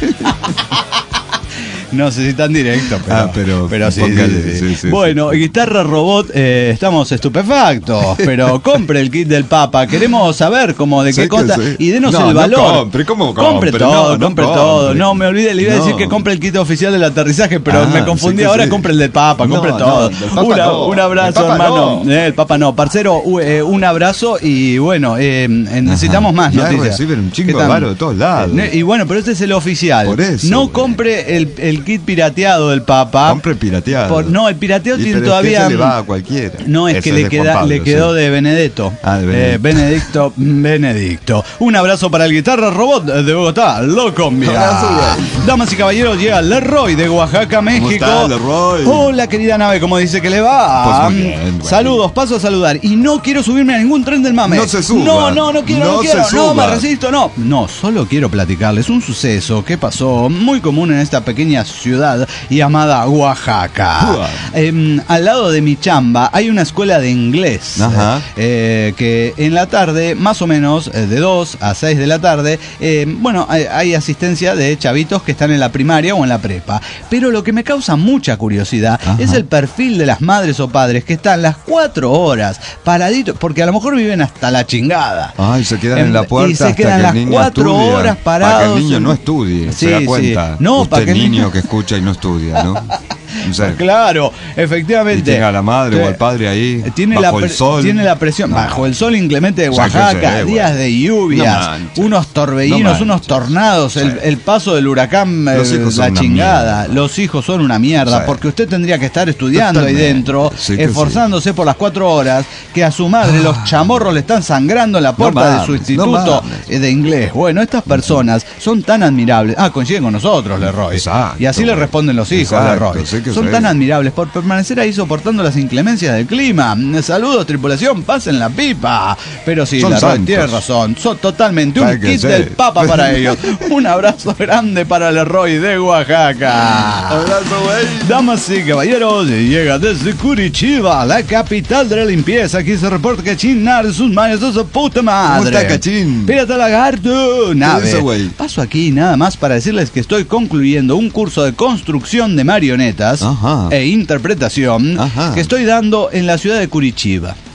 Speaker 2: No sé si tan directo, pero sí,
Speaker 3: póngale,
Speaker 2: sí.
Speaker 3: sí.
Speaker 2: Bueno, Guitarra Robot, estamos estupefactos, pero compre el kit del Papa. Queremos saber cómo de
Speaker 3: Sí
Speaker 2: qué
Speaker 3: que
Speaker 2: consta
Speaker 3: sí.
Speaker 2: y denos
Speaker 3: No,
Speaker 2: el
Speaker 3: no
Speaker 2: valor.
Speaker 3: compre, ¿cómo
Speaker 2: Compre
Speaker 3: compre?
Speaker 2: todo,
Speaker 3: No,
Speaker 2: compre
Speaker 3: no
Speaker 2: todo.
Speaker 3: compre.
Speaker 2: No, me olvidé, le iba a decir
Speaker 3: No.
Speaker 2: que compre el kit oficial del aterrizaje, pero
Speaker 3: Ah,
Speaker 2: me confundí.
Speaker 3: sí que
Speaker 2: Ahora
Speaker 3: sí.
Speaker 2: compre el del Papa, compre
Speaker 3: No,
Speaker 2: todo.
Speaker 3: no, del Papa no.
Speaker 2: Un abrazo,
Speaker 3: El Papa
Speaker 2: hermano.
Speaker 3: no.
Speaker 2: El Papa no, parcero, un abrazo y bueno, necesitamos más
Speaker 3: Ya
Speaker 2: noticias.
Speaker 3: reciben un chingo
Speaker 2: ¿Qué
Speaker 3: de
Speaker 2: tal?
Speaker 3: varo de todos lados.
Speaker 2: Y bueno, pero este es el oficial.
Speaker 3: Por eso,
Speaker 2: no
Speaker 3: güey.
Speaker 2: compre el kit pirateado del Papa.
Speaker 3: Compre pirateado.
Speaker 2: No, el pirateo
Speaker 3: Y
Speaker 2: tiene
Speaker 3: pero
Speaker 2: todavía.
Speaker 3: Es que se le va a cualquiera.
Speaker 2: No, es
Speaker 3: Ese
Speaker 2: que
Speaker 3: de Juan Pablo,
Speaker 2: le quedó
Speaker 3: sí.
Speaker 2: de Benedetto.
Speaker 3: Ah, de Benedetto.
Speaker 2: Benedicto. Un abrazo para el Guitarra Robot de Bogotá, Locombia.
Speaker 3: Abrazo, güey.
Speaker 2: Damas y caballeros, llega Leroy de Oaxaca, México.
Speaker 3: está, Leroy?
Speaker 2: Hola, querida nave, ¿cómo dice que le va?
Speaker 3: Pues muy bien, güey.
Speaker 2: Saludos, paso a saludar. Y no quiero subirme a ningún tren del mame.
Speaker 3: No se suba.
Speaker 2: No quiero, no
Speaker 3: No
Speaker 2: quiero.
Speaker 3: se
Speaker 2: No, me
Speaker 3: suba.
Speaker 2: resisto, no. No, solo quiero platicarles un suceso que pasó muy común en esta pequeña ciudad llamada Oaxaca. Al lado de mi chamba hay una escuela de inglés.
Speaker 3: Ajá.
Speaker 2: Que en la tarde, más o menos de 2 a 6 de la tarde, hay asistencia de chavitos que están en la primaria o en la prepa. Pero lo que me causa mucha curiosidad
Speaker 3: Ajá.
Speaker 2: es el perfil de las madres o padres que están las 4 horas paraditos, porque a lo mejor viven hasta la chingada.
Speaker 3: Ay, se quedan en la puerta
Speaker 2: y se
Speaker 3: hasta
Speaker 2: quedan
Speaker 3: que
Speaker 2: las
Speaker 3: el niño
Speaker 2: 4
Speaker 3: estudia,
Speaker 2: horas
Speaker 3: para que
Speaker 2: parados.
Speaker 3: el niño no estudie,
Speaker 2: Sí,
Speaker 3: se da
Speaker 2: sí.
Speaker 3: cuenta.
Speaker 2: No,
Speaker 3: Usted
Speaker 2: para que el
Speaker 3: niño
Speaker 2: niño
Speaker 3: que escucha y no estudia, ¿no? O sea,
Speaker 2: Claro,
Speaker 3: y
Speaker 2: efectivamente.
Speaker 3: tenga a la madre o al padre ahí,
Speaker 2: Tiene
Speaker 3: bajo
Speaker 2: la
Speaker 3: el sol.
Speaker 2: Tiene la presión,
Speaker 3: No.
Speaker 2: bajo el sol inclemente de
Speaker 3: O sea,
Speaker 2: Oaxaca,
Speaker 3: que sé,
Speaker 2: días
Speaker 3: güey.
Speaker 2: de lluvias,
Speaker 3: No manches.
Speaker 2: unos torbellinos,
Speaker 3: No manches.
Speaker 2: unos tornados, el paso del huracán,
Speaker 3: Los hijos
Speaker 2: la
Speaker 3: son una
Speaker 2: chingada.
Speaker 3: mierda.
Speaker 2: Los hijos son una mierda,
Speaker 3: Sí.
Speaker 2: porque usted tendría que estar estudiando
Speaker 3: Totalmente.
Speaker 2: ahí dentro,
Speaker 3: Sí que
Speaker 2: esforzándose por las 4 horas, que a su madre los chamorros le están sangrando en la puerta de su
Speaker 3: mames,
Speaker 2: instituto
Speaker 3: no mames.
Speaker 2: de inglés. Bueno, estas personas son tan admirables. Coinciden con nosotros, Leroy.
Speaker 3: Exacto,
Speaker 2: Y así le
Speaker 3: güey.
Speaker 2: responden los hijos,
Speaker 3: Exacto,
Speaker 2: Leroy.
Speaker 3: sí que
Speaker 2: Son
Speaker 3: sí.
Speaker 2: tan admirables por permanecer ahí soportando las inclemencias del clima. Saludos, tripulación, pasen la pipa. Pero sí,
Speaker 3: Son
Speaker 2: Leroy,
Speaker 3: santos.
Speaker 2: tiene razón. Son totalmente un
Speaker 3: Hay que
Speaker 2: kit
Speaker 3: ser.
Speaker 2: del Papa para ellos. Un abrazo grande para Leroy de Oaxaca.
Speaker 3: Abrazo, güey.
Speaker 2: Damas y caballeros, llega desde Curitiba, la capital de la limpieza. Aquí se reporta Cachín Nar, sus manos de su puta madre.
Speaker 3: ¿Cómo está, Cachín?
Speaker 2: Pirata Lagarto, nave.
Speaker 3: dice, güey?
Speaker 2: Paso aquí nada más para decirles que estoy concluyendo un curso de construcción de marionetas
Speaker 3: Ajá.
Speaker 2: e interpretación
Speaker 3: Ajá.
Speaker 2: que estoy dando en la ciudad de Curitiba.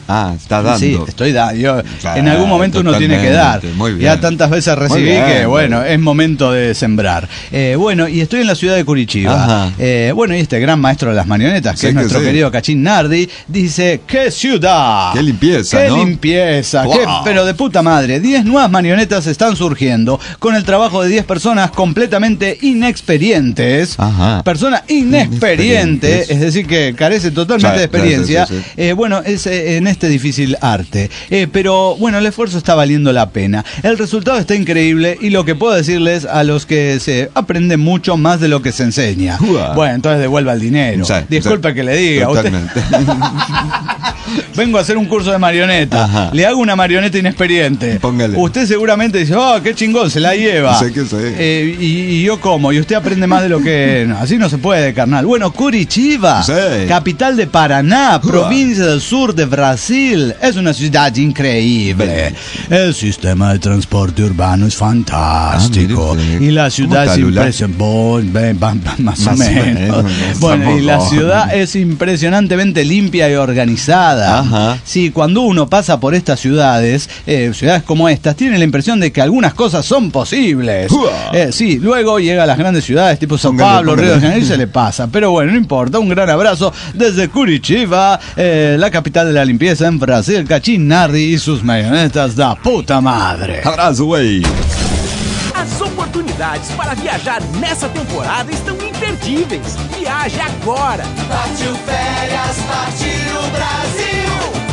Speaker 3: Está dando.
Speaker 2: Sí, estoy dando.
Speaker 3: Claro,
Speaker 2: En algún momento uno tiene que dar.
Speaker 3: muy bien.
Speaker 2: Ya tantas veces recibí
Speaker 3: Muy bien,
Speaker 2: que, bueno, es momento de sembrar. Bueno, y estoy en la ciudad de Curitiba. Bueno, y este gran maestro de las marionetas, que es nuestro querido Cachín Nardi, dice, ¡qué ciudad!
Speaker 3: ¡Qué limpieza,
Speaker 2: ¡Qué
Speaker 3: ¿no?
Speaker 2: limpieza!
Speaker 3: Wow.
Speaker 2: Pero de puta madre, 10 nuevas marionetas están surgiendo con el trabajo de 10 personas completamente inexperientes. Persona inexperiente, es decir, que carece totalmente de experiencia. Sí. Bueno, es en este difícil arte. Pero bueno, el esfuerzo está valiendo la pena. El resultado está increíble y lo que puedo decirles a los que se aprende mucho más de lo que se enseña. Bueno, entonces devuelva el dinero. Disculpe que le diga.
Speaker 3: Totalmente.
Speaker 2: Vengo a hacer un curso de marioneta. Le hago una marioneta inexperiente.
Speaker 3: Póngale.
Speaker 2: Usted seguramente dice, qué chingón, se la lleva. Y yo como, y usted aprende más de lo que... No, así no se puede, carnal. Bueno, Curitiba, capital de Paraná, provincia del sur de Brasil, es una ciudad increíble. El sistema de transporte urbano es fantástico. Y la ciudad es impresionante. Más o menos. Bueno, y la ciudad es impresionantemente limpia y organizada. Sí, cuando uno pasa por estas ciudades, ciudades como estas, tiene la impresión de que algunas cosas son posibles. Sí, luego llega a las grandes ciudades tipo São Paulo, Río de Janeiro y se le pasa. Pero bueno, no importa. Un gran abrazo desde Curitiba, la capital de la limpieza en Brasil, Cachín Nardi y sus marionetas da puta madre.
Speaker 3: Abraço, güey.
Speaker 7: As oportunidades para viajar nessa temporada estão imperdíveis. Viaje agora.
Speaker 8: Partiu férias, partiu Brasil.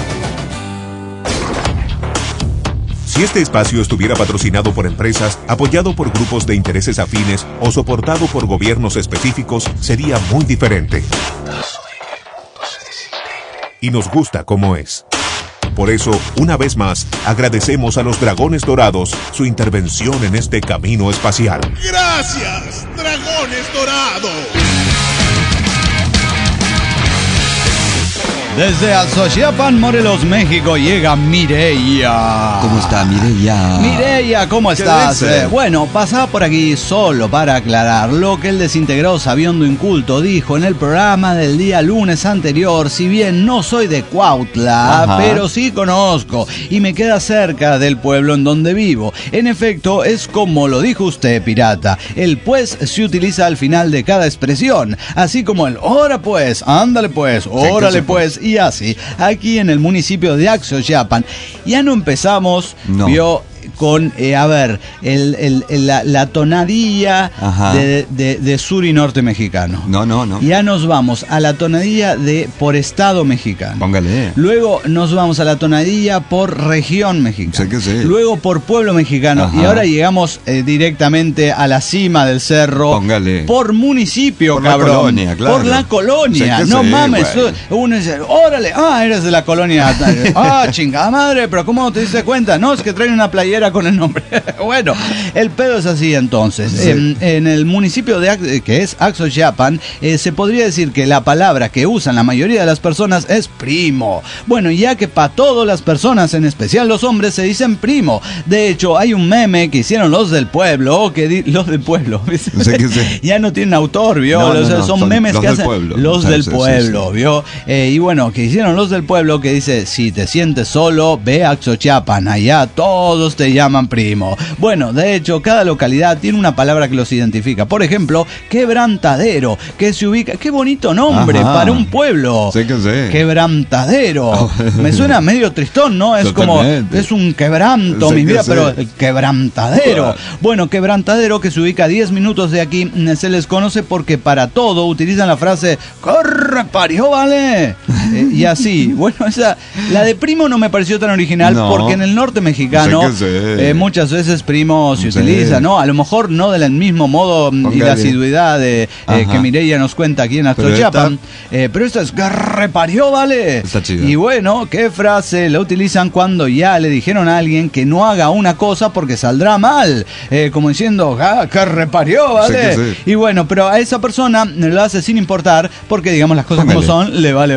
Speaker 1: Si este espacio estuviera patrocinado por empresas, apoyado por grupos de intereses afines o soportado por gobiernos específicos, sería muy diferente. Y nos gusta como es. Por eso, una vez más, agradecemos a los Dragones Dorados su intervención en este camino espacial.
Speaker 9: ¡Gracias, Dragones Dorados!
Speaker 2: Desde Alsochiapan, Morelos, México, llega Mireia.
Speaker 3: ¿Cómo está, Mireia?
Speaker 2: Mireia, ¿cómo estás? Bueno, pasaba por aquí solo para aclarar lo que el desintegrado sabiondo inculto dijo en el programa del día lunes anterior. Si bien no soy de Cuautla, pero sí conozco y me queda cerca del pueblo en donde vivo. En efecto, es como lo dijo usted, pirata. El pues se utiliza al final de cada expresión, así como el ora pues, ándale pues, órale pues. Y así, aquí en el municipio de Axochiapan, ya no empezamos, vio, con, la tonadilla de sur y norte mexicano.
Speaker 3: No.
Speaker 2: Ya nos vamos a la tonadilla de por estado mexicano.
Speaker 3: Póngale.
Speaker 2: Luego nos vamos a la tonadilla por región mexicana.
Speaker 3: Sé que sí.
Speaker 2: Luego por pueblo mexicano. Y ahora llegamos directamente a la cima del cerro.
Speaker 3: Póngale.
Speaker 2: Por municipio,
Speaker 3: por
Speaker 2: cabrón.
Speaker 3: La colonia, claro.
Speaker 2: Por la colonia. No sí, mames. Uno dice, órale, eres de la colonia. Chingada madre, pero ¿cómo te diste cuenta? No, es que traen una playera con el nombre. Bueno, el pedo es así entonces. Sí. En el municipio que es Axochiapan, se podría decir que la palabra que usan la mayoría de las personas es primo. Bueno, ya que para todas las personas, en especial los hombres, se dicen primo. De hecho, hay un meme que hicieron los del pueblo, los del pueblo. Sí. Ya no tienen autor, ¿vio? Son memes que hacen los del pueblo, ¿vio? Y bueno, que hicieron los del pueblo que dice, si te sientes solo, ve a Axochiapan, allá todos te llaman primo. Bueno, de hecho, cada localidad tiene una palabra que los identifica. Por ejemplo, quebrantadero, que se ubica... ¡Qué bonito nombre para un pueblo!
Speaker 3: Sí.
Speaker 2: Quebrantadero. Me suena medio tristón, ¿no? Es como... Es un quebranto, mis vidas, pero quebrantadero. Bueno, quebrantadero, que se ubica a 10 minutos de aquí, se les conoce porque para todo utilizan la frase ¡corre, parió, vale! Y así. Bueno, la de primo no me pareció tan original porque en el norte mexicano... muchas veces primo se utiliza, ¿no? A lo mejor no del mismo modo y la asiduidad que Mireia nos cuenta aquí en Axochiapan, pero esta es que reparió, ¿vale?
Speaker 3: Está chido.
Speaker 2: Y bueno, ¿qué frase la utilizan cuando ya le dijeron a alguien que no haga una cosa porque saldrá mal? Como diciendo, que reparió, ¿vale? Sí. Y bueno, pero a esa persona lo hace sin importar porque, digamos, las cosas como son, le vale verga tu opinión.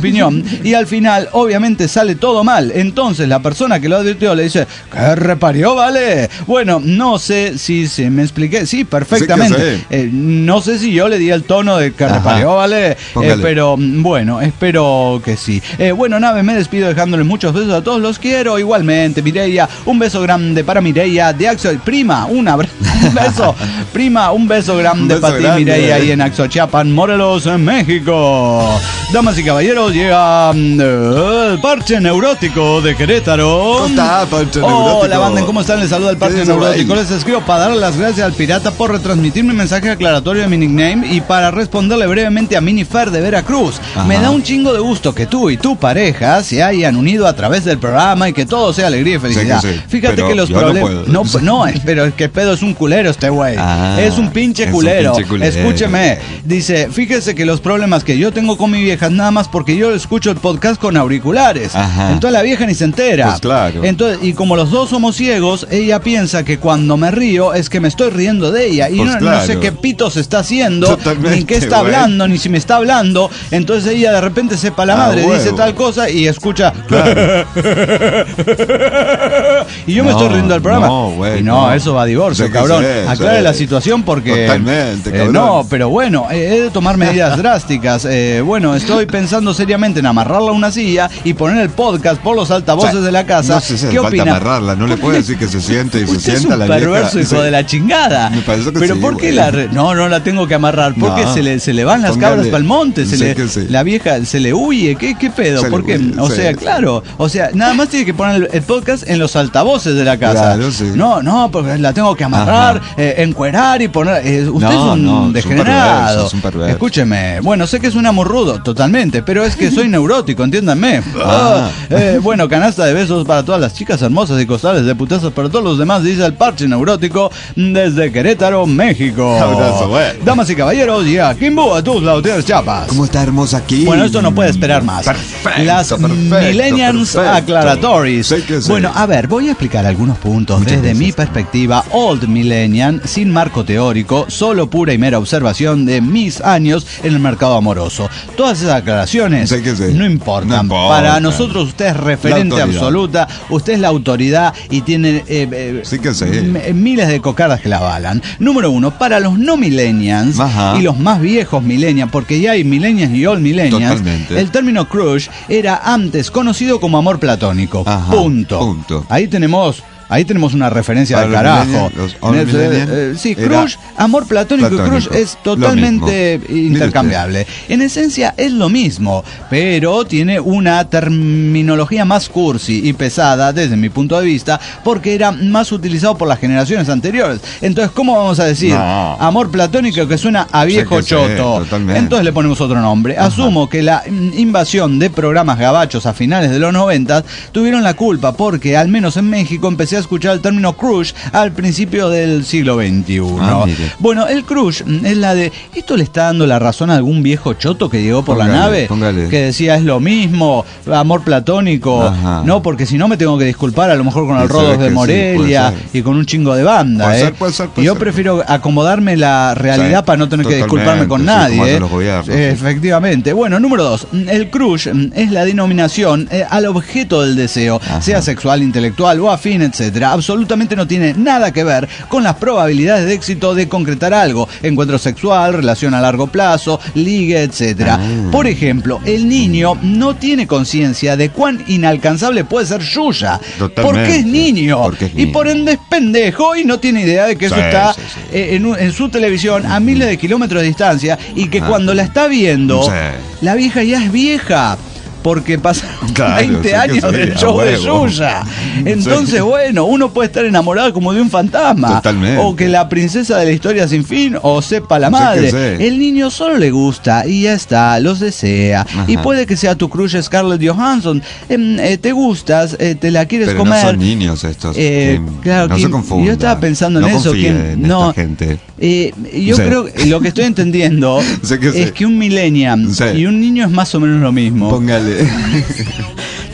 Speaker 2: opinión y al final obviamente sale todo mal. Entonces la persona que lo advirtió le dice, ¿qué reparió, vale? Bueno, no sé si me expliqué. Sí, perfectamente.
Speaker 3: Sí.
Speaker 2: No sé si yo le di el tono de que reparió, vale, pero bueno, espero que sí. Bueno, nave, me despido dejándoles muchos besos a todos, los quiero igualmente. Mireia, un beso grande para Mireia de Axo. Prima, un beso. Prima, un beso grande para ti, Mireia, ahí en Axochiapan, Morelos, en México. Damas y caballeros, llega el Parche Neurótico de Querétaro.
Speaker 3: ¿Cómo está, Parche Neurótico?
Speaker 2: Hola, banda, ¿cómo están? Les saluda el Parche Neurótico. Les escribo para darle las gracias al pirata por retransmitir mi mensaje aclaratorio de mi nickname y para responderle brevemente a Minifer de Veracruz. Me da un chingo de gusto que tú y tu pareja se hayan unido a través del programa y que todo sea alegría y felicidad.
Speaker 3: Sí.
Speaker 2: Fíjate
Speaker 3: pero
Speaker 2: que los problemas... No, pero es que pedo es un culero este güey. Es un pinche culero. Escúcheme. Dice, fíjese que los problemas que yo tengo con mi vieja es nada más porque yo escucho el podcast con auriculares. Entonces la vieja ni se entera.
Speaker 3: Pues claro.
Speaker 2: Entonces, y como los dos somos ciegos, ella piensa que cuando me río es que me estoy riendo de ella. Y
Speaker 3: pues
Speaker 2: no sé qué pito se está haciendo,
Speaker 3: totalmente,
Speaker 2: ni qué está hablando, ni si me está hablando. Entonces ella de repente sepa la madre, dice tal cosa y escucha. Claro. Y yo me estoy riendo del programa. Y eso va a divorcio, cabrón. Aclare la situación porque...
Speaker 3: Totalmente, cabrón.
Speaker 2: No, pero bueno, he de tomar medidas drásticas. Bueno, estoy pensando seriamente en amarrarla a una silla y poner el podcast por los altavoces de la casa.
Speaker 3: No sé si
Speaker 2: ¿Qué opina?
Speaker 3: amarrarla, no le puede decir que se siente y se sienta la vieja.
Speaker 2: Es un perverso, hijo de la chingada.
Speaker 3: Me parece que
Speaker 2: pero
Speaker 3: sí,
Speaker 2: ¿por qué
Speaker 3: güey.
Speaker 2: no la tengo que amarrar? Porque se le van las cabras para el monte, la vieja se le huye. ¿Qué pedo? Porque, o sea, claro, o sea, nada más tiene que poner el podcast en los altavoces de la casa.
Speaker 3: Claro, sí.
Speaker 2: No, porque la tengo que amarrar, encuerar y poner. Usted es un degenerado.
Speaker 3: Es un perverso.
Speaker 2: Escúcheme. Bueno, sé que suena muy rudo, totalmente, pero es que soy neurótico, entiéndanme. Bueno, canasta de besos para todas las chicas hermosas y costales de putazos para todos los demás, dice el Parche Neurótico desde Querétaro, México.
Speaker 3: Abrazo, güey.
Speaker 2: Damas y caballeros, llega Kimbo a tus lauteras chapas.
Speaker 3: ¿Cómo está hermosa aquí?
Speaker 2: Bueno, esto no puede esperar más. Las Millennials Aclaratories. Bueno, a ver, voy a explicar algunos puntos desde mi perspectiva Old Millennial, sin marco teórico, solo pura y mera observación de mis años en el mercado amoroso. Todas esas aclaraciones no importan. Para nosotros usted es referente absoluta, usted es la autoridad y tiene miles de cocardas que la avalan. Número 1, para los no millennials y los más viejos millennials, porque ya hay millennials y old millennials, el término crush era antes conocido como amor platónico. Punto. Ahí tenemos una referencia de carajo. Sí, crush, amor platónico y crush es totalmente intercambiable. En esencia es lo mismo, pero tiene una terminología más cursi y pesada desde mi punto de vista, porque era más utilizado por las generaciones anteriores. Entonces, ¿cómo vamos a decir amor platónico que suena a viejo choto? Entonces le ponemos otro nombre. Asumo que la invasión de programas gabachos a finales de los 90 tuvieron la culpa, porque al menos en México empecé a escuchar el término crush al principio del siglo XXI. Bueno, el crush es la de... ¿Esto le está dando la razón a algún viejo choto que llegó por la nave? Que decía, es lo mismo, amor platónico. No, porque si no me tengo que disculpar a lo mejor con el Rodos de Morelia y con un chingo de banda. Puede ser, y yo prefiero acomodarme la realidad para no tener que disculparme con nadie. Efectivamente. Bueno, número 2. El crush es la denominación al objeto del deseo, sea sexual, intelectual o afín, etc. Absolutamente no tiene nada que ver con las probabilidades de éxito de concretar algo, encuentro sexual, relación a largo plazo, ligue, etc. Por ejemplo, el niño no tiene conciencia de cuán inalcanzable puede ser Yuya, porque es niño, y por ende es pendejo y no tiene idea de que eso está en su televisión a miles de kilómetros de distancia y que cuando la está viendo, la vieja ya es vieja. Porque pasaron 20 años del show de Yuya. Entonces, bueno, uno puede estar enamorado como de un fantasma. O que la princesa de la historia sin fin, o sepa la madre. El niño solo le gusta y ya está, los desea. Y puede que sea tu crush Scarlett Johansson. Te gustas, te la quieres
Speaker 3: pero
Speaker 2: comer.
Speaker 3: No son niños estos.
Speaker 2: Claro,
Speaker 3: no se confundan.
Speaker 2: Yo estaba pensando en eso.
Speaker 3: Esta gente.
Speaker 2: Yo creo que lo que estoy entendiendo es que un millennial y un niño es más o menos lo mismo.
Speaker 3: Póngale.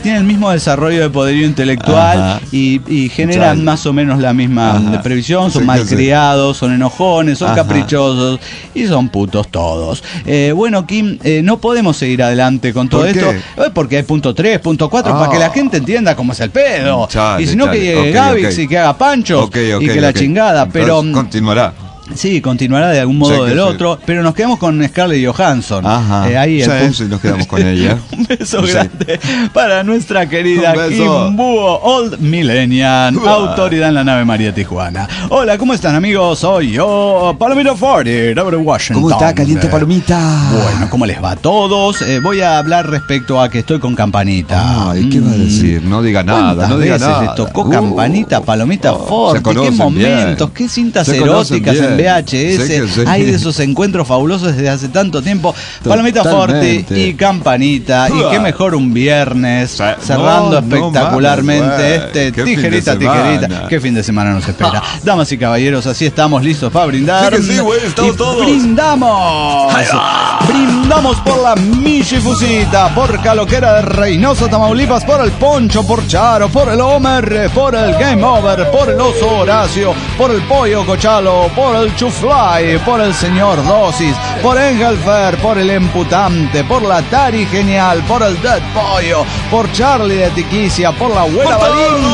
Speaker 2: tienen el mismo desarrollo de poderío intelectual y generan más o menos la misma previsión. Son malcriados, son enojones, son caprichosos y son putos todos. Bueno, Kim, no podemos seguir adelante con todo esto porque hay punto 3, punto 4 para que la gente entienda cómo es el pedo. Y si no, que llegue Gavix y que haga Pancho y que la chingada. Pero
Speaker 3: continuará.
Speaker 2: Sí, continuará de algún modo o del otro, pero nos quedamos con Scarlett Johansson. Ahí
Speaker 3: sí, nos quedamos con ella.
Speaker 2: Un beso grande para nuestra querida Kim Búho, Old Millennial, autoridad en la nave María Tijuana. Hola, ¿cómo están, amigos? Soy yo, Palomita 40, de Washington.
Speaker 3: ¿Cómo está, caliente Palomita?
Speaker 2: Bueno, ¿cómo les va a todos? Voy a hablar respecto a que estoy con Campanita.
Speaker 3: Ay, ¿qué va a decir? No diga nada, no diga nada.
Speaker 2: Les tocó Campanita, Palomita Forti? ¿Qué momentos? ¿Qué cintas eróticas en VHS? Hay de esos encuentros fabulosos desde hace tanto tiempo. Palomita Forti y Campanita. Y qué mejor un viernes, cerrando espectacularmente tijerita. Qué fin de semana nos espera. Damas y caballeros, así estamos listos para brindar.
Speaker 3: Sí, güey, estamos todos.
Speaker 2: ¡Brindamos! Brindamos por la Michifusita, por Caloquera de Reynosa, Tamaulipas, por el Poncho, por Charo, por el Homer, por el Game Over, por el Oso Horacio, por el Pollo Cochalo, por el Chufly, por el Señor Dosis, por Engelfer, por el Emputante, por la Tari Genial, por el Dead Pollo, por Charlie de Tiquicia, por la Abuela Balín,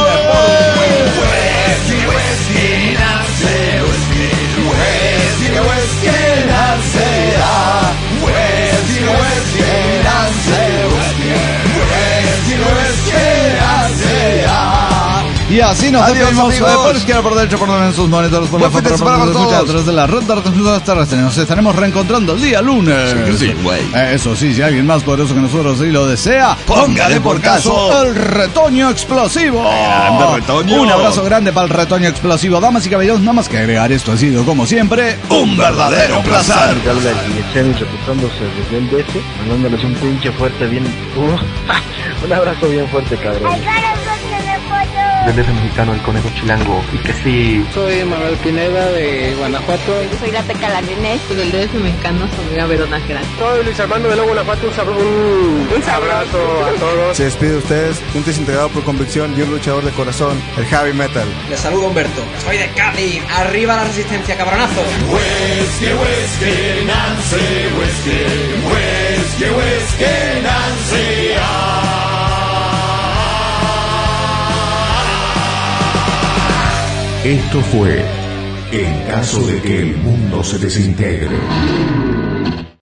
Speaker 2: y así nos despedimos por izquierda, por derecha, por donde en sus monitores, por la foto, a través de la red de retransmisoras terrestres. Nos estaremos reencontrando el día lunes. Eso sí, si alguien más poderoso que nosotros y lo desea, póngale por caso el retoño explosivo. Un abrazo grande para el retoño explosivo. Damas y caballeros, nada más que agregar, esto ha sido, como siempre, un verdadero placer.
Speaker 10: Habla el Chevy reportándose desde el DS, mandándoles un pinche fuerte bien... un abrazo bien fuerte, cabrón. Del DF mexicano, el conejo chilango, y que sí.
Speaker 11: Soy Manuel Pineda de Guanajuato.
Speaker 12: Soy la Teca Laguenés.
Speaker 11: Del DF mexicano, soy Verona Gran.
Speaker 10: Soy Luis Armando de Lobo Guanajuato, un abrazo a todos.
Speaker 13: Se despide de ustedes, un desintegrado por convicción y un luchador de corazón, el heavy metal.
Speaker 14: Les saludo Humberto, soy de Cádiz, arriba la resistencia, cabronazo.
Speaker 8: Whiskey, whiskey, Nancy, whiskey, whiskey, whiskey, Nancy.
Speaker 6: Esto fue En caso de que el mundo se desintegre.